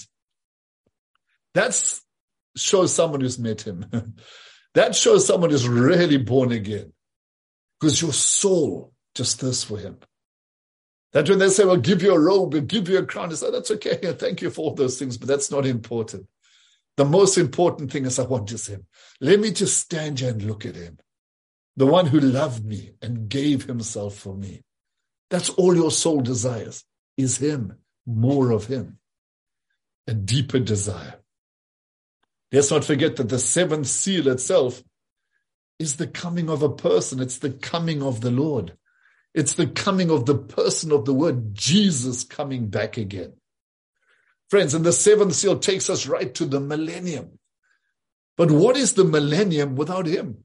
that shows someone who's met him. That shows someone who's really born again, because your soul just thirsts for him. That when they say, well, give you a robe, we'll give you a crown, it's like, that's okay, thank you for all those things, but that's not important. The most important thing is I want to see him. Let me just stand here and look at him. The one who loved me and gave himself for me. That's all your soul desires, is him, more of him, a deeper desire. Let's not forget that the seventh seal itself is the coming of a person. It's the coming of the Lord. It's the coming of the person of the word, Jesus coming back again. Friends, and the seventh seal takes us right to the millennium. But what is the millennium without him?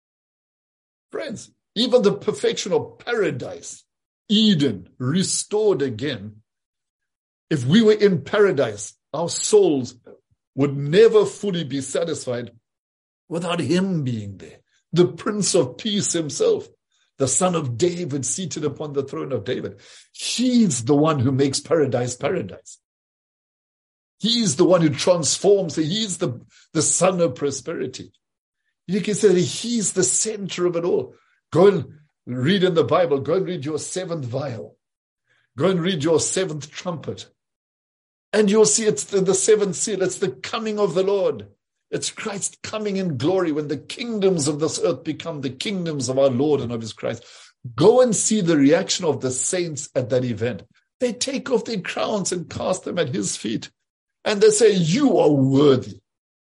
Friends, even the perfection of paradise, Eden, restored again. If we were in paradise, our souls would never fully be satisfied without him being there. The Prince of Peace himself, the Son of David, seated upon the throne of David. He's the one who makes paradise paradise. He's the one who transforms. He's the, the son of prosperity. You can say that he's the center of it all. Go and read in the Bible. Go and read your seventh vial. Go and read your seventh trumpet. And you'll see it's the, the seventh seal. It's the coming of the Lord. It's Christ coming in glory when the kingdoms of this earth become the kingdoms of our Lord and of his Christ. Go and see the reaction of the saints at that event. They take off their crowns and cast them at his feet. And they say, you are worthy.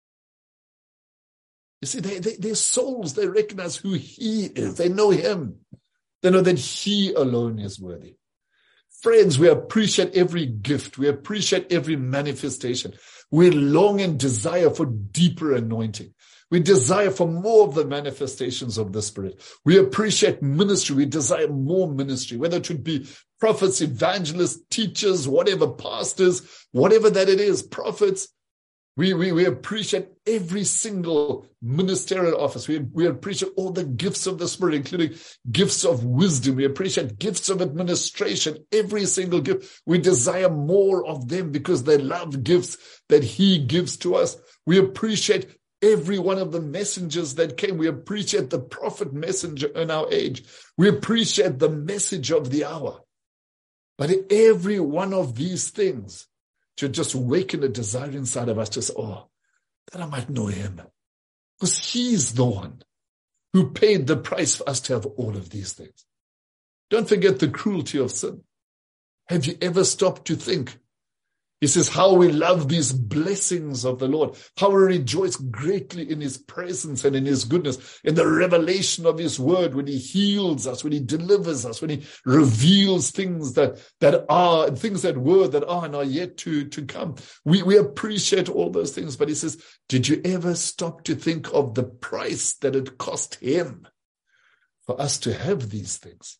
You see, they, they, their souls, they recognize who he is. They know him. They know that he alone is worthy. Friends, we appreciate every gift. We appreciate every manifestation. We long and desire for deeper anointing. We desire for more of the manifestations of the Spirit. We appreciate ministry. We desire more ministry, whether it should be prophets, evangelists, teachers, whatever, pastors, whatever that it is, prophets. We, we, we appreciate every single ministerial office. We, we appreciate all the gifts of the Spirit, including gifts of wisdom. We appreciate gifts of administration, every single gift. We desire more of them because they love gifts that he gives to us. We appreciate every one of the messengers that came. We appreciate the prophet messenger in our age. We appreciate the message of the hour. But every one of these things should just awaken a desire inside of us to say, oh, that I might know him. Because he's the one who paid the price for us to have all of these things. Don't forget the cruelty of sin. Have you ever stopped to think? He says, how we love these blessings of the Lord, how we rejoice greatly in his presence and in his goodness, in the revelation of his word, when he heals us, when he delivers us, when he reveals things that, that are, things that were, that are, and are yet to, to come. We, we appreciate all those things, but he says, did you ever stop to think of the price that it cost him for us to have these things?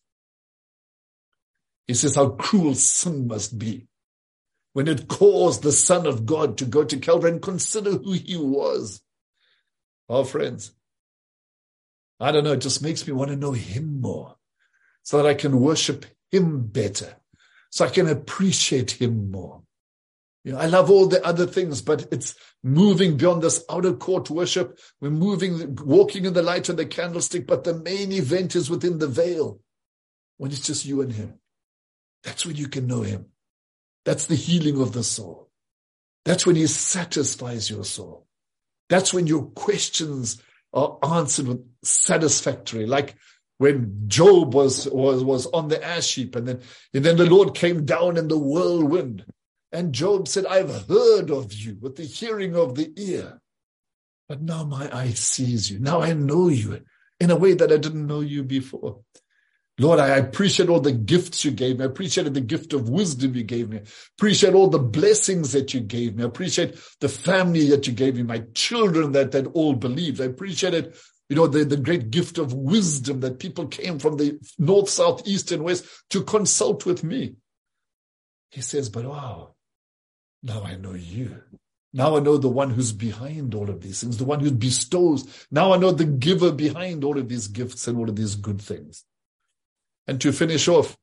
He says, how cruel sin must be when it caused the Son of God to go to Calvary, and consider who he was. Oh, friends, I don't know, it just makes me want to know him more so that I can worship him better, so I can appreciate him more. You know, I love all the other things, but it's moving beyond this outer court worship. We're moving, walking in the light of the candlestick, but the main event is within the veil, when it's just you and him. That's when you can know him. That's the healing of the soul. That's when he satisfies your soul. That's when your questions are answered with satisfactory. Like when Job was, was, was on the ash heap, and then, and then the Lord came down in the whirlwind. And Job said, I've heard of you with the hearing of the ear. But now my eye sees you. Now I know you in a way that I didn't know you before. Lord, I appreciate all the gifts you gave me. I appreciate the gift of wisdom you gave me. I appreciate all the blessings that you gave me. I appreciate the family that you gave me, my children that, that all believed. I appreciate it, you know, the, the great gift of wisdom that people came from the north, south, east, and west to consult with me. He says, but wow, now I know you. Now I know the one who's behind all of these things, the one who bestows. Now I know the giver behind all of these gifts and all of these good things. And to finish off,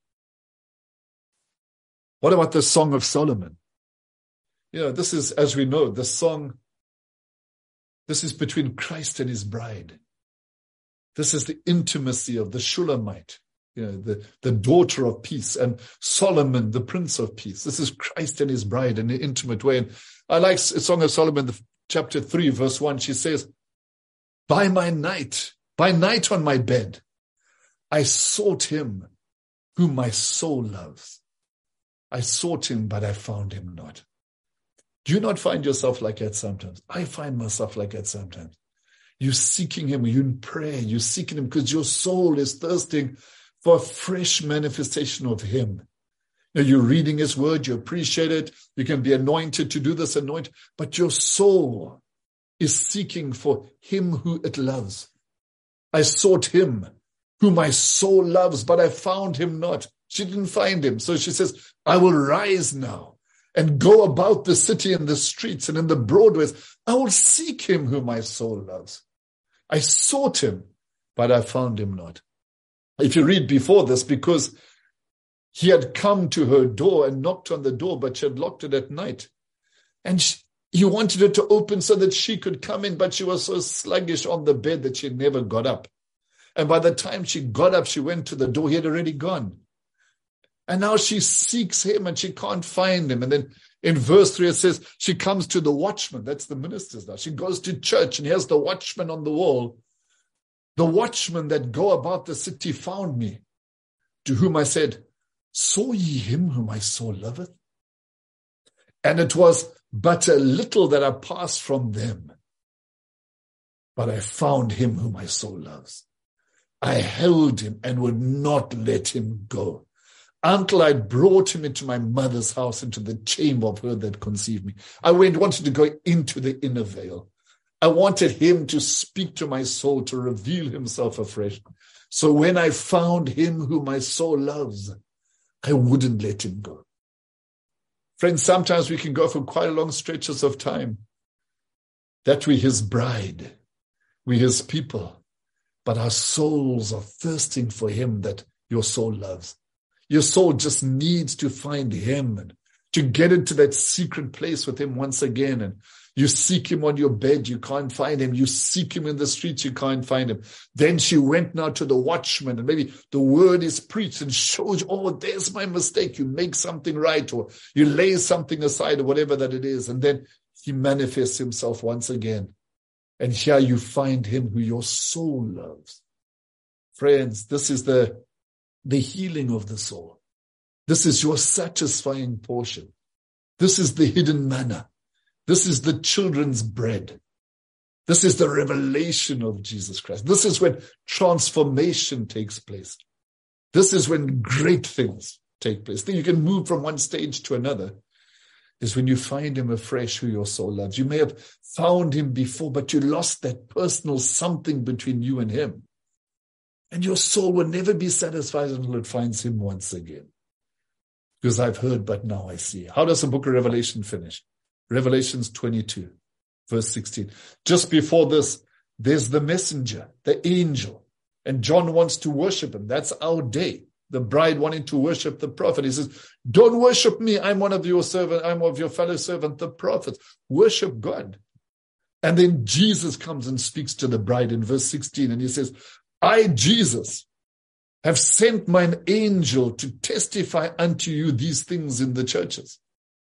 what about the Song of Solomon? You know, this is, as we know, the song, this is between Christ and his bride. This is the intimacy of the Shulamite, you know, the, the daughter of peace, and Solomon, the prince of peace. This is Christ and his bride in an intimate way. And I like Song of Solomon, the, chapter three, verse one. She says, by my night, by night on my bed, I sought him whom my soul loves. I sought him, but I found him not. Do you not find yourself like that sometimes? I find myself like that sometimes. You're seeking him, you're in prayer, you're seeking him because your soul is thirsting for a fresh manifestation of him. You know, you're reading his word, you appreciate it, you can be anointed to do this anoint, but your soul is seeking for him who it loves. I sought him who my soul loves, but I found him not. She didn't find him. So she says, I will rise now and go about the city and the streets and in the broadways. I will seek him who my soul loves. I sought him, but I found him not. If you read before this, because he had come to her door and knocked on the door, but she had locked it at night. And she, he wanted her to open so that she could come in, but she was so sluggish on the bed that she never got up. And by the time she got up, she went to the door. He had already gone. And now she seeks him and she can't find him. And then in verse three, it says she comes to the watchman. That's the ministers now. She goes to church and here's the watchman on the wall. The watchmen that go about the city found me, to whom I said, saw ye him whom I saw loveth? And it was but a little that I passed from them, but I found him whom I saw loves. I held him and would not let him go until I brought him into my mother's house, into the chamber of her that conceived me. I went, wanted to go into the inner veil. I wanted him to speak to my soul, to reveal himself afresh. So when I found him whom my soul loves, I wouldn't let him go. Friends, sometimes we can go for quite long stretches of time that we're his bride, we're his people, but our souls are thirsting for him that your soul loves. Your soul just needs to find him and to get into that secret place with him once again. And you seek him on your bed, you can't find him. You seek him in the streets, you can't find him. Then she went now to the watchman, and maybe the word is preached and shows, oh, there's my mistake. You make something right, or you lay something aside, or whatever that it is. And then he manifests himself once again. And here you find him who your soul loves. Friends, this is the, the healing of the soul. This is your satisfying portion. This is the hidden manna. This is the children's bread. This is the revelation of Jesus Christ. This is when transformation takes place. This is when great things take place. Then you can move from one stage to another. Is when you find him afresh who your soul loves. You may have found him before, but you lost that personal something between you and him. And your soul will never be satisfied until it finds him once again. Because I've heard, but now I see. How does the book of Revelation finish? Revelations twenty-two, verse sixteen. Just before this, there's the messenger, the angel, and John wants to worship him. That's our day. The bride wanting to worship the prophet. He says, don't worship me. I'm one of your servant. I'm of your fellow servant, the prophet. Worship God. And then Jesus comes and speaks to the bride in verse sixteen. And he says, I, Jesus, have sent mine angel to testify unto you these things in the churches.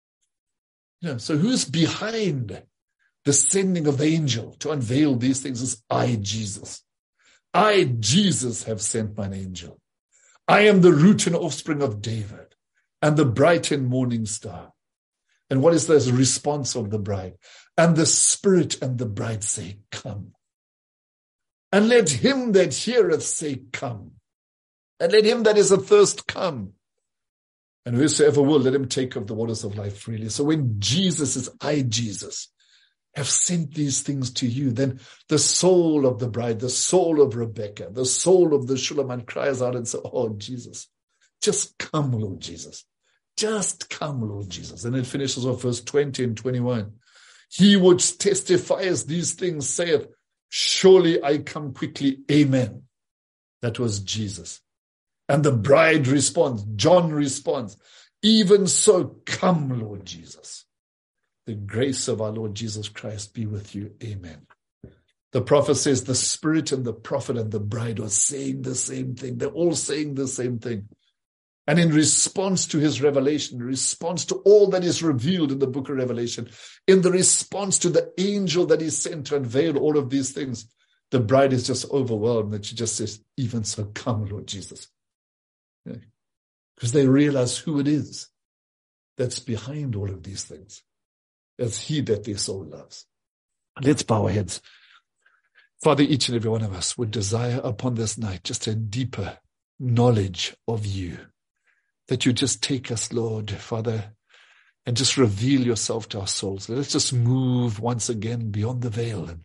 Yeah, so who's behind the sending of the angel to unveil these things? Is I, Jesus. I, Jesus, have sent mine angel. I am the root and offspring of David and the bright and morning star. And what is the response of the bride? And the Spirit and the bride say, come. And let him that heareth say, come. And let him that is athirst come. And whosoever will, let him take of the waters of life freely. So when Jesus is, I, Jesus, have sent these things to you, then the soul of the bride, the soul of Rebecca, the soul of the Shulamite cries out and says, oh, Jesus, just come, Lord Jesus. Just come, Lord Jesus. And it finishes off verse twenty and twenty-one. He which testifies these things saith, surely I come quickly. Amen. That was Jesus. And the bride responds, John responds, even so come, Lord Jesus. The grace of our Lord Jesus Christ be with you. Amen. The prophet says the Spirit and the prophet and the bride are saying the same thing. They're all saying the same thing. And in response to his revelation, in response to all that is revealed in the book of Revelation, in the response to the angel that he sent to unveil all of these things, the bride is just overwhelmed that she just says, even so come, Lord Jesus. Yeah. Because they realize who it is that's behind all of these things. It's he that their soul loves. Let's bow our heads. Father, each and every one of us would desire upon this night just a deeper knowledge of you. That you just take us, Lord, Father, and just reveal yourself to our souls. Let's just move once again beyond the veil. And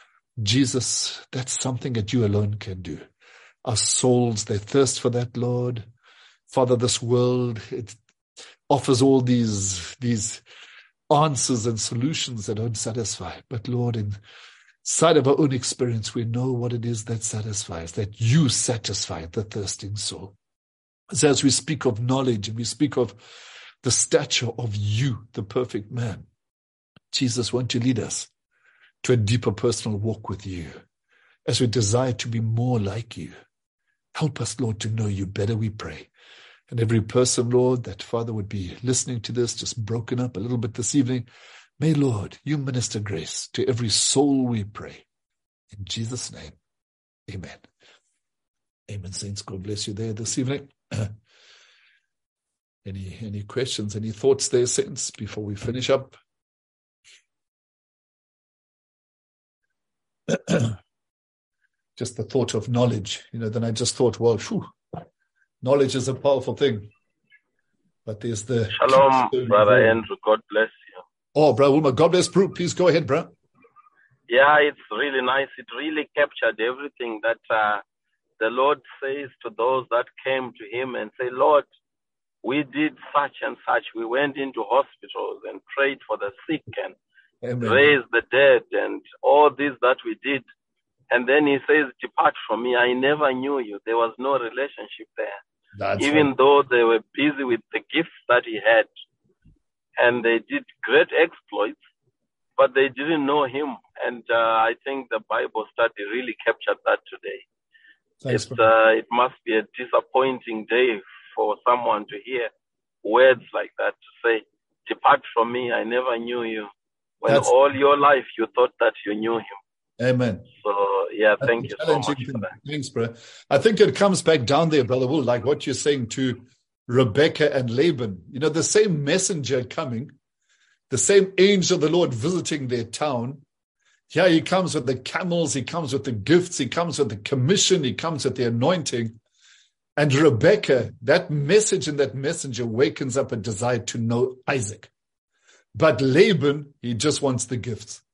Jesus, that's something that you alone can do. Our souls, they thirst for that, Lord. Father, this world, it offers all these, these answers and solutions that don't satisfy. But Lord, inside of our own experience, we know what it is that satisfies, that you satisfy the thirsting soul. So as we speak of knowledge and we speak of the stature of you, the perfect man, Jesus, won't you lead us to a deeper personal walk with you as we desire to be more like you. Help us, Lord, to know you better, we pray. And every person, Lord, that, Father, would be listening to this, just broken up a little bit this evening, may, Lord, you minister grace to every soul, we pray. In Jesus' name, amen. Amen, saints. God bless you there this evening. Any any questions, any thoughts there, saints, before we finish up? Just the thought of knowledge. You know, then I just thought, well, whew, knowledge is a powerful thing. But there's the... Shalom, Brother Andrew. God bless you. Oh, Brother Wilmer, God bless you. Please go ahead, bro. Yeah, it's really nice. It really captured everything that uh, the Lord says to those that came to him and say, Lord, we did such and such. We went into hospitals and prayed for the sick and Amen. Raised the dead and all this that we did. And then he says, depart from me. I never knew you. There was no relationship there. That's Even right. though they were busy with the gifts that he had. And they did great exploits, but they didn't know him. And uh, I think the Bible study really captured that today. Thanks, it's, uh, it must be a disappointing day for someone to hear words like that, to say, depart from me, I never knew you. When That's, all your life you thought that you knew him. Amen. So, yeah, That's thank you so much thing. for that. Thanks, bro. I think it comes back down there, Brother Will, like what you're saying to Rebecca and Laban. You know, the same messenger coming, the same angel of the Lord visiting their town. Yeah, he comes with the camels, he comes with the gifts, he comes with the commission, he comes with the anointing. And Rebecca, that message and that messenger wakens up a desire to know Isaac. But Laban, he just wants the gifts.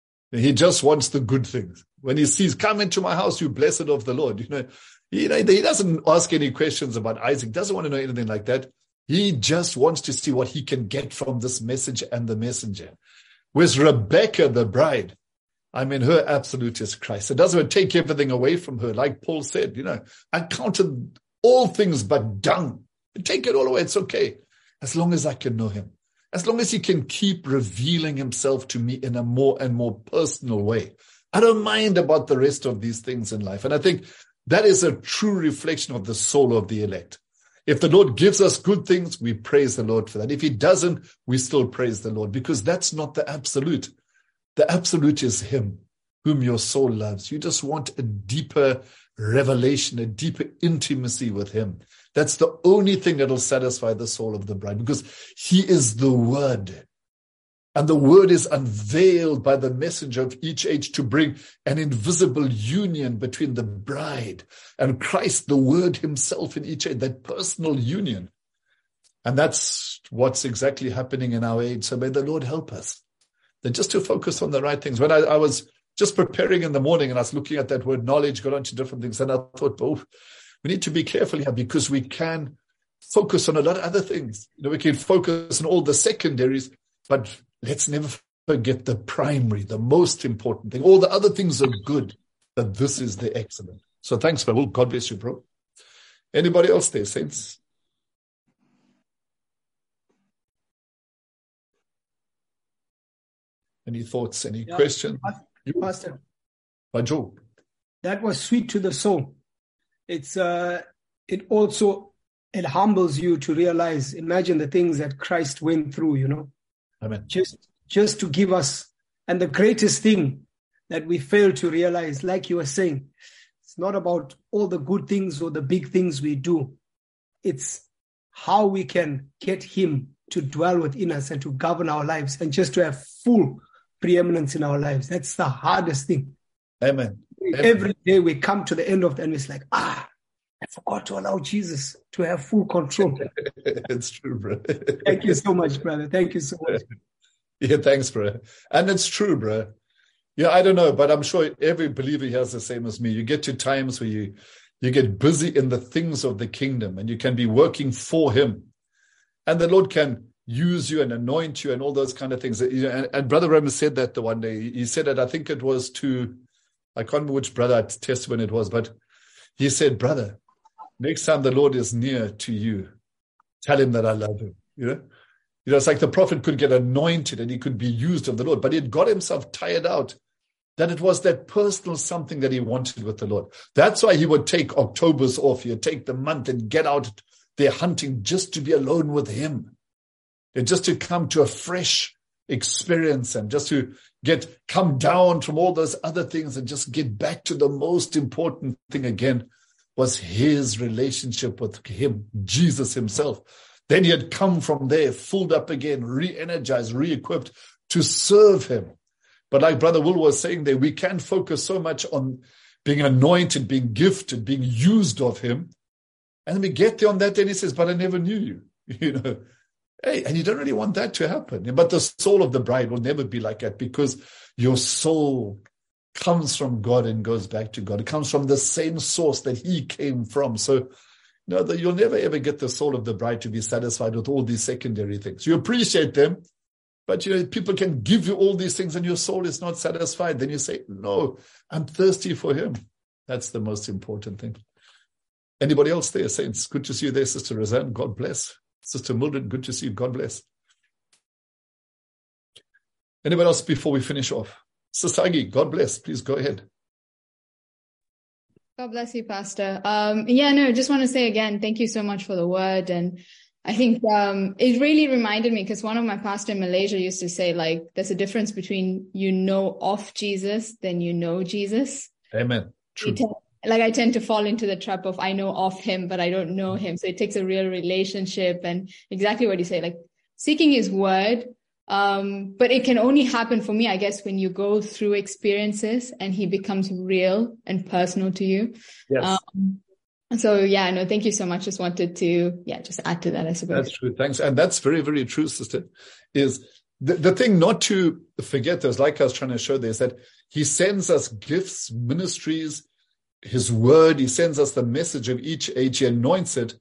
He just wants the good things. When he sees, come into my house, you blessed of the Lord. You know, he, he doesn't ask any questions about Isaac, doesn't want to know anything like that. He just wants to see what he can get from this message and the messenger. Whereas Rebecca, the bride, I mean, her absolute is Christ. It doesn't take everything away from her. Like Paul said, you know, I counted all things but dung. Take it all away. It's okay. As long as I can know him. As long as he can keep revealing himself to me in a more and more personal way. I don't mind about the rest of these things in life. And I think that is a true reflection of the soul of the elect. If the Lord gives us good things, we praise the Lord for that. If he doesn't, we still praise the Lord, because that's not the absolute. The absolute is him whom your soul loves. You just want a deeper revelation, a deeper intimacy with him. That's the only thing that will satisfy the soul of the bride, because he is the word. And the word is unveiled by the messenger of each age to bring an invisible union between the bride and Christ, the word himself in each age, that personal union. And that's what's exactly happening in our age. So may the Lord help us. That just to focus on the right things. When I, I was just preparing in the morning and I was looking at that word knowledge, got onto different things, and I thought, oh, we need to be careful here, because we can focus on a lot of other things. You know, we can focus on all the secondaries, but let's never forget the primary, the most important thing. All the other things are good, but this is the excellent. So thanks, Paul. God bless you, bro. Anybody else there, saints? Any thoughts, any yeah. questions? Pastor, by Joe. That was sweet to the soul. It's uh, it also, it humbles you to realize, imagine the things that Christ went through, you know. Amen. Just, just to give us, and the greatest thing that we fail to realize, like you were saying, it's not about all the good things or the big things we do. It's how we can get him to dwell within us and to govern our lives and just to have full preeminence in our lives. That's the hardest thing. Amen. Every day we come to the end of the and it's like, ah, I forgot to allow Jesus to have full control. It's true, bro. Thank you so much, brother. Thank you so much. Yeah, thanks, bro. And it's true, bro. Yeah, I don't know, but I'm sure every believer here is the same as me. You get to times where you, you get busy in the things of the kingdom and you can be working for him. And the Lord can use you and anoint you and all those kind of things. And, and Brother Ramos said that the one day. He said that, I think it was to, I can't remember which brother testimony it was, but he said, brother, next time the Lord is near to you, tell him that I love him. You know, You know, it's like the prophet could get anointed and he could be used of the Lord, but he had got himself tired out that it was that personal something that he wanted with the Lord. That's why he would take October's off. He would take the month and get out there hunting just to be alone with him. And just to come to a fresh experience and just to get, come down from all those other things and just get back to the most important thing again was his relationship with him, Jesus himself. Then he had come from there, filled up again, re-energized, re-equipped to serve him. But like Brother Will was saying there, we can focus so much on being anointed, being gifted, being used of him. And then we get there on that day and he says, but I never knew you, you know. Hey, and you don't really want that to happen. But the soul of the bride will never be like that because your soul comes from God and goes back to God. It comes from the same source that he came from. So, you know, that you'll never ever get the soul of the bride to be satisfied with all these secondary things. You appreciate them, but you know, people can give you all these things and your soul is not satisfied. Then you say, no, I'm thirsty for him. That's the most important thing. Anybody else there, saints? Good to see you there, Sister Roseanne. God bless. Sister Mildred, good to see you. God bless. Anyone else before we finish off? Sister Agi, God bless. Please go ahead. God bless you, Pastor. Um, yeah, no, just want to say again, thank you so much for the word. And I think um, it really reminded me because one of my pastors in Malaysia used to say, like, there's a difference between you know of Jesus than you know Jesus. Amen. True. Like I tend to fall into the trap of I know of him, but I don't know him. So it takes a real relationship and exactly what you say, like seeking his word. Um, but it can only happen for me, I guess, when you go through experiences and he becomes real and personal to you. Yes. Um, so yeah, no, thank you so much. Just wanted to, yeah, just add to that, I suppose. That's true. Thanks. And that's very, very true, sister, is the, the thing not to forget, there's like I was trying to show there, is that he sends us gifts, ministries, his word, he sends us the message of each age, he anoints it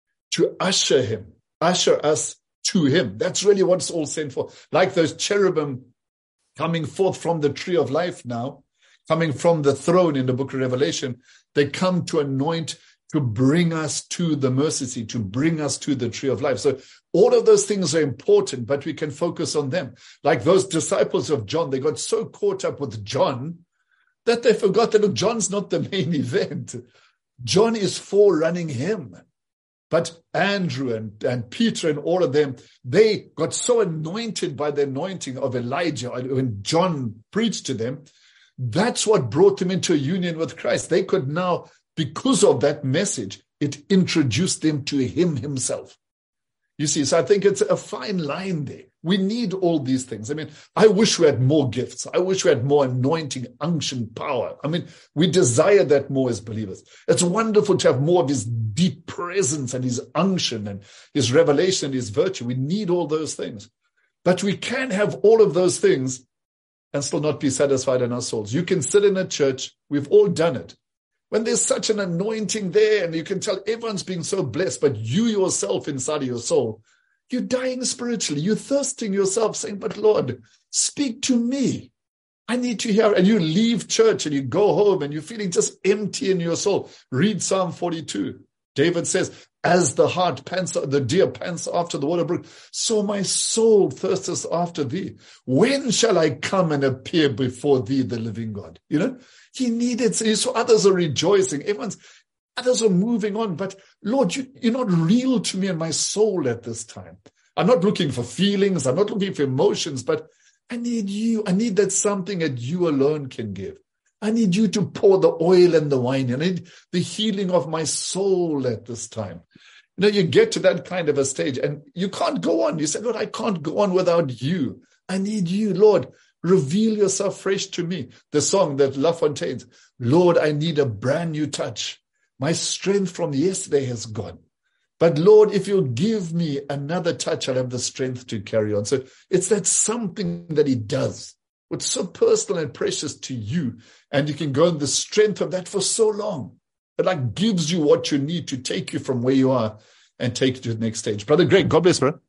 to usher him, usher us to him. That's really what it's all sent for. Like those cherubim coming forth from the tree of life now, coming from the throne in the book of Revelation, they come to anoint, to bring us to the mercy seat, to bring us to the tree of life. So all of those things are important, but we can focus on them. Like those disciples of John, they got so caught up with John that they forgot that, look, John's not the main event. John is forerunning him. But Andrew and, and Peter and all of them, they got so anointed by the anointing of Elijah when John preached to them. That's what brought them into a union with Christ. They could now, because of that message, it introduced them to him himself. You see, so I think it's a fine line there. We need all these things. I mean, I wish we had more gifts. I wish we had more anointing, unction, power. I mean, we desire that more as believers. It's wonderful to have more of his deep presence and his unction and his revelation and his virtue. We need all those things. But we can have all of those things and still not be satisfied in our souls. You can sit in a church. We've all done it. When there's such an anointing there and you can tell everyone's being so blessed, but you yourself inside of your soul, you're dying spiritually. You're thirsting yourself saying, but Lord, speak to me. I need to hear. And you leave church and you go home and you're feeling just empty in your soul. Read Psalm forty-two. David says, as the hart pants, the deer pants after the water brook, so my soul thirsteth after thee. When shall I come and appear before thee, the living God? You know, he needed, so others are rejoicing. Everyone's, others are moving on. But Lord, you, you're not real to me and my soul at this time. I'm not looking for feelings. I'm not looking for emotions, but I need you. I need that something that you alone can give. I need you to pour the oil and the wine. I need the healing of my soul at this time. You know, you get to that kind of a stage and you can't go on. You say, Lord, I can't go on without you. I need you, Lord. Reveal yourself fresh to me. The song that La Fontaine's, Lord, I need a brand new touch. My strength from yesterday has gone. But Lord, if you'll give me another touch, I'll have the strength to carry on. So it's that something that he does. It's so personal and precious to you. And you can go in the strength of that for so long. It like gives you what you need to take you from where you are and take you to the next stage. Brother Greg, God bless, bro.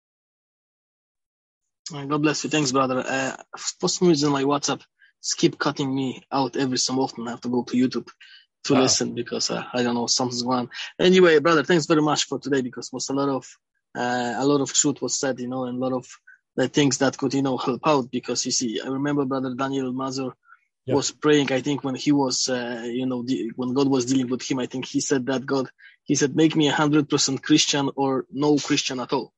God bless you. Thanks, brother. Uh, for some reason, like WhatsApp, keep cutting me out every so often. I have to go to YouTube to wow. listen because uh, I don't know, something's going on. Anyway, brother, thanks very much for today because it was a lot of uh, a lot of truth was said, you know, and a lot of the things that could, you know, help out. Because you see, I remember Brother Daniel Mazur yeah. was praying. I think when he was, uh, you know, de- when God was dealing with him, I think he said that God, he said, make me a hundred percent Christian or no Christian at all.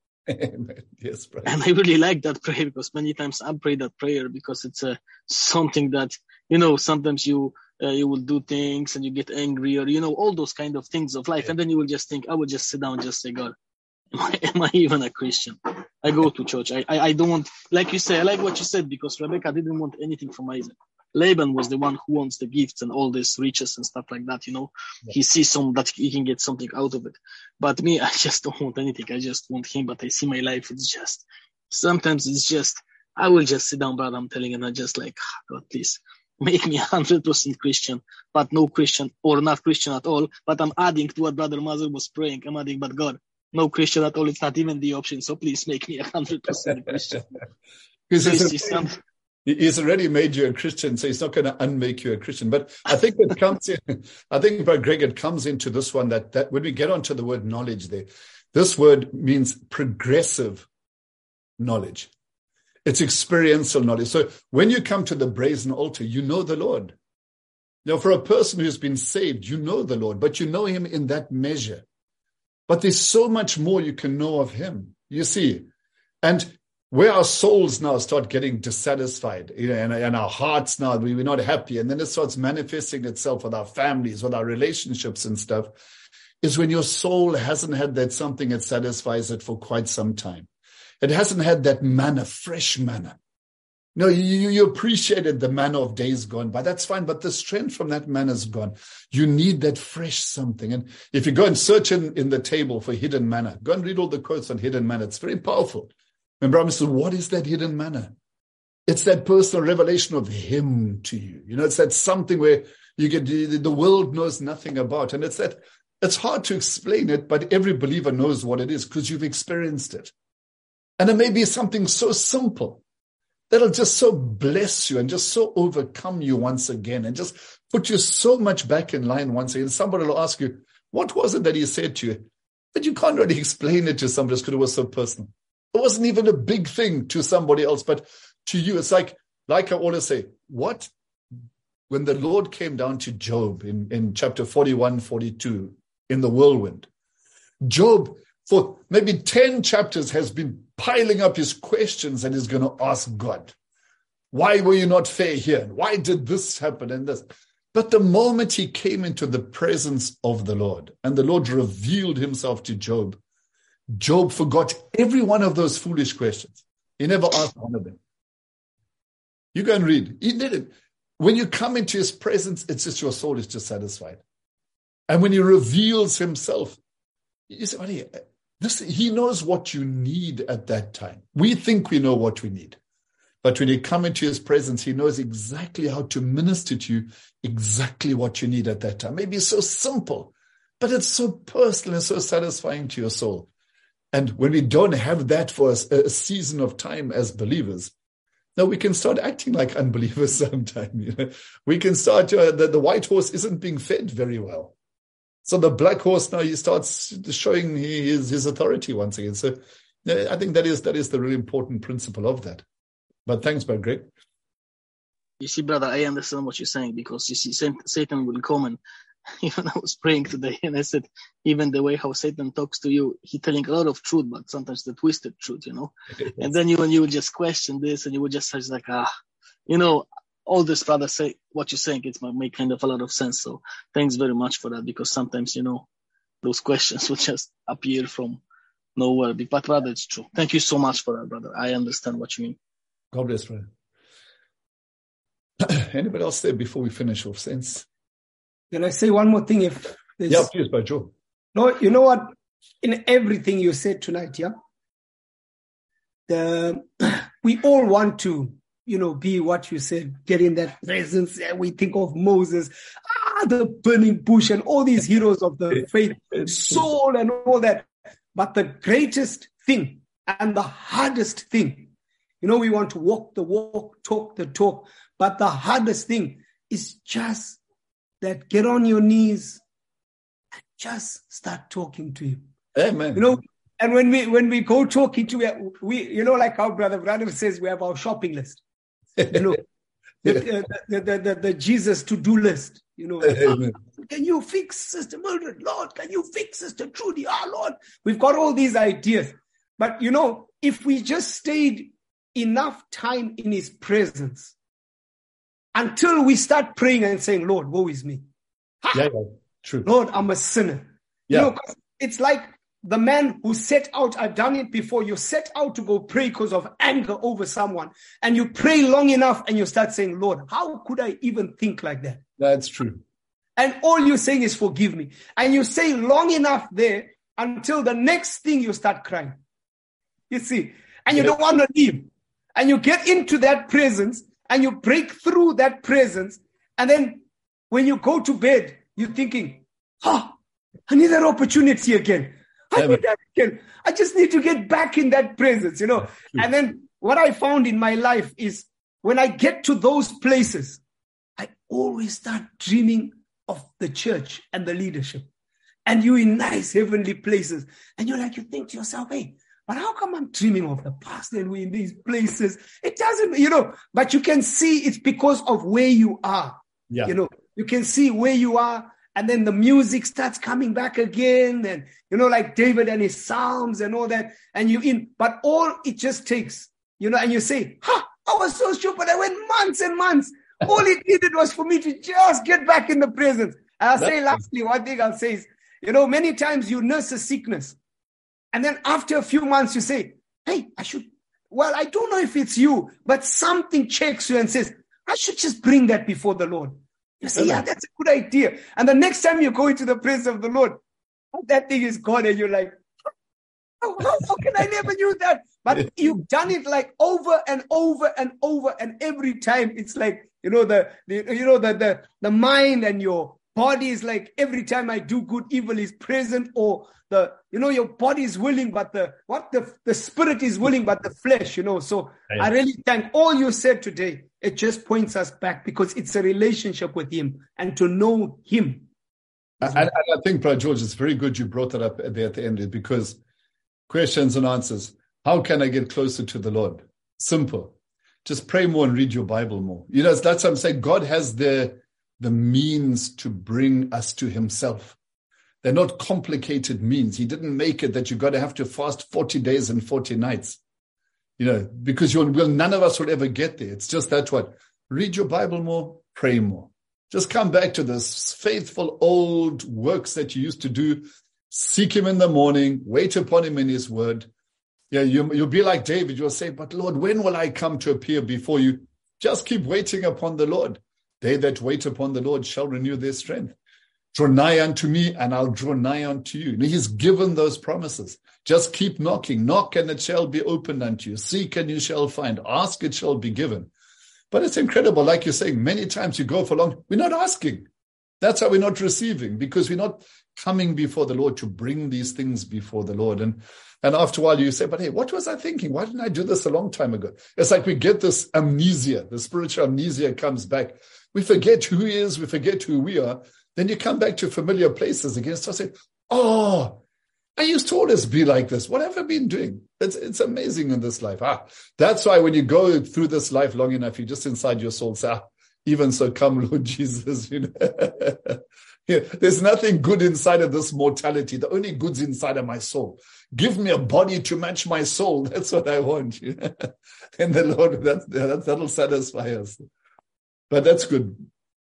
Yes, brother. And I really like that prayer, because many times I pray that prayer because it's uh, something that, you know, sometimes you uh, you will do things and you get angry, or, you know, all those kind of things of life. Yeah. And then you will just think, I will just sit down and just say, God, am I, am I even a Christian? I go to church. I, I, I don't want, like you say, I like what you said, because Rebecca didn't want anything from Isaac. Laban was the one who wants the gifts and all these riches and stuff like that, you know. Yeah. He sees some that he can get something out of it. But me, I just don't want anything. I just want him. But I see my life, it's just, sometimes it's just, I will just sit down, brother, I'm telling you, and I just like, God, please, make me one hundred percent Christian, but no Christian, or not Christian at all. But I'm adding to what Brother Mazur was praying. I'm adding, but God, no Christian at all. It's not even the option. So please make me one hundred percent Christian. Because he's, he's already made you a Christian, so he's not going to unmake you a Christian. But I think it comes in, I think, Brother Greg, it comes into this one that, that when we get onto the word knowledge there, this word means progressive knowledge. It's experiential knowledge. So when you come to the brazen altar, you know the Lord. Now, for a person who's been saved, you know the Lord, but you know him in that measure. But there's so much more you can know of him, you see. And where our souls now start getting dissatisfied, you know, and, and our hearts now, we, we're not happy, and then it starts manifesting itself with our families, with our relationships and stuff, is when your soul hasn't had that something that satisfies it for quite some time. It hasn't had that manna, fresh manna. No, you, you appreciated the manna of days gone by. That's fine, but the strength from that manna is gone. You need that fresh something. And if you go and search in, in the table for hidden manna, go and read all the quotes on hidden manna. It's very powerful. And Brahma says, what is that hidden manna? It's that personal revelation of him to you. You know, it's that something where you get the world knows nothing about. And it's that, it's hard to explain it, but every believer knows what it is because you've experienced it. And it may be something so simple that'll just so bless you and just so overcome you once again and just put you so much back in line once again. Somebody will ask you, what was it that he said to you? But you can't really explain it to somebody because it was so personal. It wasn't even a big thing to somebody else, but to you, it's like, like I always say, what, when the Lord came down to Job in, in chapter forty-one, forty-two, in the whirlwind, Job, for maybe ten chapters, has been piling up his questions and is going to ask God, why were you not fair here? Why did this happen and this? But the moment he came into the presence of the Lord and the Lord revealed himself to Job, Job forgot every one of those foolish questions. He never asked one of them. You go and read. He did it. When you come into his presence, it's just your soul is just satisfied. And when he reveals himself, you say, buddy, this, he knows what you need at that time. We think we know what we need. But when you come into his presence, he knows exactly how to minister to you, exactly what you need at that time. Maybe it's so simple, but it's so personal and so satisfying to your soul. And when we don't have that for a, a season of time as believers, now we can start acting like unbelievers sometime. You know? We can start, uh, the, the white horse isn't being fed very well. So the black horse now, he starts showing his, his authority once again. So I think that is that is the really important principle of that. But thanks, Brother Greg. You see, brother, I understand what you're saying, because you see, Satan will come, and even I was praying today and I said, even the way how Satan talks to you, he's telling a lot of truth, but sometimes the twisted truth, you know. Yes. And then you, when you would just question this and you would just say like, ah, you know, all this, brother, say what you're saying, it might make kind of a lot of sense. So thanks very much for that, because sometimes, you know, those questions will just appear from nowhere. But rather, it's true. Thank you so much for that, brother. I understand what you mean. God bless, brother. Anybody else there before we finish off, Saints? Can I say one more thing? If there's... Yeah, please, by Joe. No, you know what? In everything you said tonight, yeah, the we all want to, you know, be what you said, get in that presence. And we think of Moses, ah, the burning bush, and all these heroes of the faith, Saul, and all that. But the greatest thing and the hardest thing, you know, we want to walk the walk, talk the talk, but the hardest thing is just that get on your knees and just start talking to him. Amen. You know, And when we when we go talking to we, you know, like our brother brother says, we have our shopping list. You know, the, the, the, the, the, the Jesus to-do list. You know, oh, can you fix Sister Mildred? Lord, can you fix Sister Trudy? Ah, oh, Lord, we've got all these ideas. But you know, if we just stayed enough time in His presence until we start praying and saying, Lord, woe is me. Yeah, yeah, true. Lord, I'm a sinner. Yeah. You know, it's like the man who set out, I've done it before, you set out to go pray because of anger over someone, and you pray long enough and you start saying, Lord, how could I even think like that? That's true. And all you're saying is forgive me. And you say long enough there until the next thing you start crying. You see, and you yeah. don't want to leave. And you get into that presence and you break through that presence. And then when you go to bed, you're thinking, oh, I need that opportunity again. I yeah, need that again. I just need to get back in that presence, you know. And then what I found in my life is when I get to those places, I always start dreaming of the church and the leadership. And you're in nice heavenly places. And you're like, you think to yourself, hey, but how come I'm dreaming of the past and we're in these places? It doesn't, you know, but you can see it's because of where you are. Yeah. You know, you can see where you are. And then the music starts coming back again. And, you know, like David and his Psalms and all that. And you in, but all it just takes, you know, and you say, ha, I was so stupid. I went months and months. All it needed was for me to just get back in the presence. And I'll say lastly, one thing I'll say is, you know, many times you nurse a sickness. And then after a few months, you say, hey, I should, well, I don't know if it's you, but something checks you and says, I should just bring that before the Lord. You say, yeah, that's a good idea. And the next time you go into the presence of the Lord, that thing is gone and you're like, how, how, how can I never use that? But you've done it like over and over and over. And every time it's like, you know, the, the you know, the, the, the mind and your body is like, every time I do good, evil is present, or the, you know, your body is willing, but the, what the, the spirit is willing, but the flesh, you know. So I really thank all you said today. It just points us back because it's a relationship with Him and to know Him. And, and I think, Brother George, it's very good you brought that up at the, at the end, because questions and answers. How can I get closer to the Lord? Simple. Just pray more and read your Bible more. You know, that's what I'm saying. God has the, the means to bring us to Himself. They're not complicated means. He didn't make it that you got to have to fast forty days and forty nights. You know, because you'll, will, none of us will ever get there. It's just that what? Read your Bible more, pray more. Just come back to this faithful old works that you used to do. Seek Him in the morning, wait upon Him in His word. Yeah, you, you'll be like David. You'll say, but Lord, when will I come to appear before you? Just keep waiting upon the Lord. They that wait upon the Lord shall renew their strength. Draw nigh unto me, and I'll draw nigh unto you. And He's given those promises. Just keep knocking. Knock, and it shall be opened unto you. Seek, and you shall find. Ask, it shall be given. But it's incredible. Like you're saying, many times you go for long, we're not asking. That's how we're not receiving, because we're not coming before the Lord to bring these things before the Lord. And, and after a while you say, but hey, what was I thinking? Why didn't I do this a long time ago? It's like we get this amnesia. The spiritual amnesia comes back. We forget who He is. We forget who we are. Then you come back to familiar places again. So I say, oh, I used to always be like this. What have I been doing? It's it's amazing in this life. Ah, that's why when you go through this life long enough, you just inside your soul say, ah, even so come, Lord Jesus. You know? Yeah, there's nothing good inside of this mortality. The only good's inside of my soul. Give me a body to match my soul. That's what I want. You know? And the Lord, that, that, that'll satisfy us. But that's good.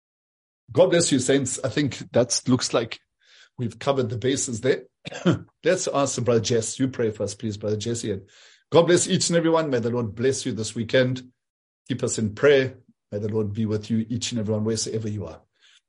God bless you, saints. I think that looks like we've covered the bases there. Let's ask Brother Jess. You pray for us, please, Brother Jesse. And God bless each and every one. May the Lord bless you this weekend. Keep us in prayer. May the Lord be with you, each and every one, wherever you are.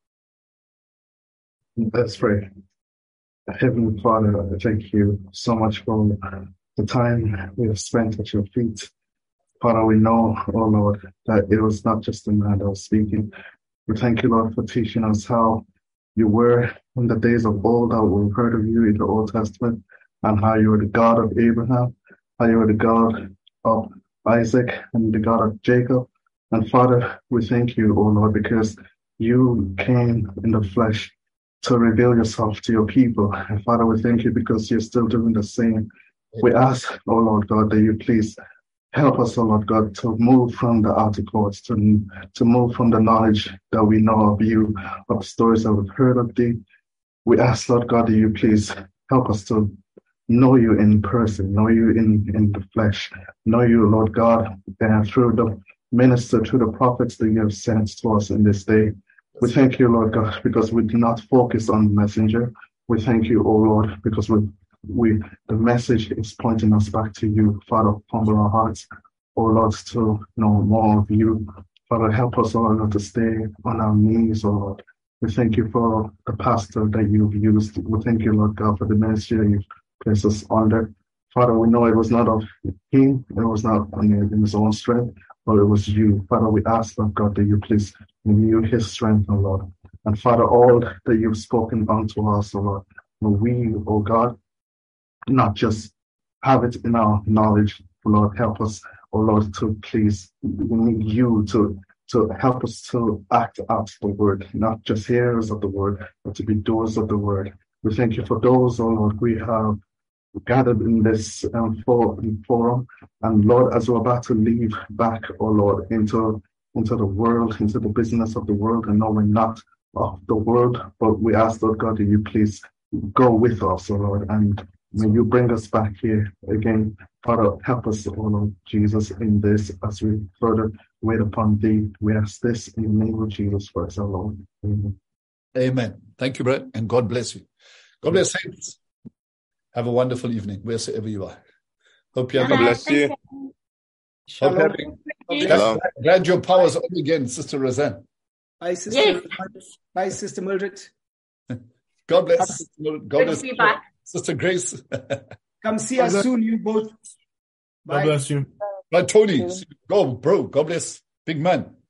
Let's pray. Heavenly Father, I thank you so much for the time we have spent at your feet. Father, we know, oh Lord, that it was not just a man that was speaking. We thank you, Lord, for teaching us how you were in the days of old, how we've heard of you in the Old Testament, and how you were the God of Abraham, how you were the God of Isaac, and the God of Jacob. And Father, we thank you, oh Lord, because you came in the flesh to reveal yourself to your people. And Father, we thank you because you're still doing the same We ask, oh Lord God, that you please help us, oh Lord God, to move from the outer courts, to, to move from the knowledge that we know of you, of stories that we've heard of thee. We ask, Lord God, that you please help us to know you in person, know you in, in the flesh, know you, Lord God, and through the minister, through the prophets that you have sent to us in this day. We thank you, Lord God, because we do not focus on the messenger. We thank you, oh Lord, because we, we the message is pointing us back to you. Father, humble our hearts, oh Lord, to know more of you. Father, help us, oh Lord, to stay on our knees, oh Lord. We thank you for the pastor that you've used. We thank you, Lord God, for the ministry that you've placed us under. Father, we know it was not of him, it was not in his own strength, but it was you. Father, we ask, Lord God, that you please renew his strength, oh Lord. And Father, all that you've spoken unto us, oh Lord, may we, oh God, not just have it in our knowledge, Lord, help us, oh Lord, to please, we need you to, to help us to act out the word, not just hearers of the word, but to be doers of the word. We thank you for those, oh Lord, we have gathered in this um, forum. And Lord, as we're about to leave back, oh Lord, into, into the world, into the business of the world, and no, we're not of the world, but we ask, Lord God, that you please go with us, oh Lord, and may you bring us back here again. Father, help us, oh Lord Jesus, in this as we further wait upon thee. We ask this in the name of Jesus Christ, our Lord. Amen. Amen. Thank you, brother, and God bless you. God bless saints. Have a wonderful evening, wherever you are. Hope you have God a bless you. Hope you have glad, glad your power's on again, Sister Roseanne. Bye, Sister. Yes. Bye, Sister Mildred. God bless. God Good bless to be back. Sister Grace. Come see us soon, you both. Bye. God bless you. Right, Tony. Go, bro. God bless. Big man.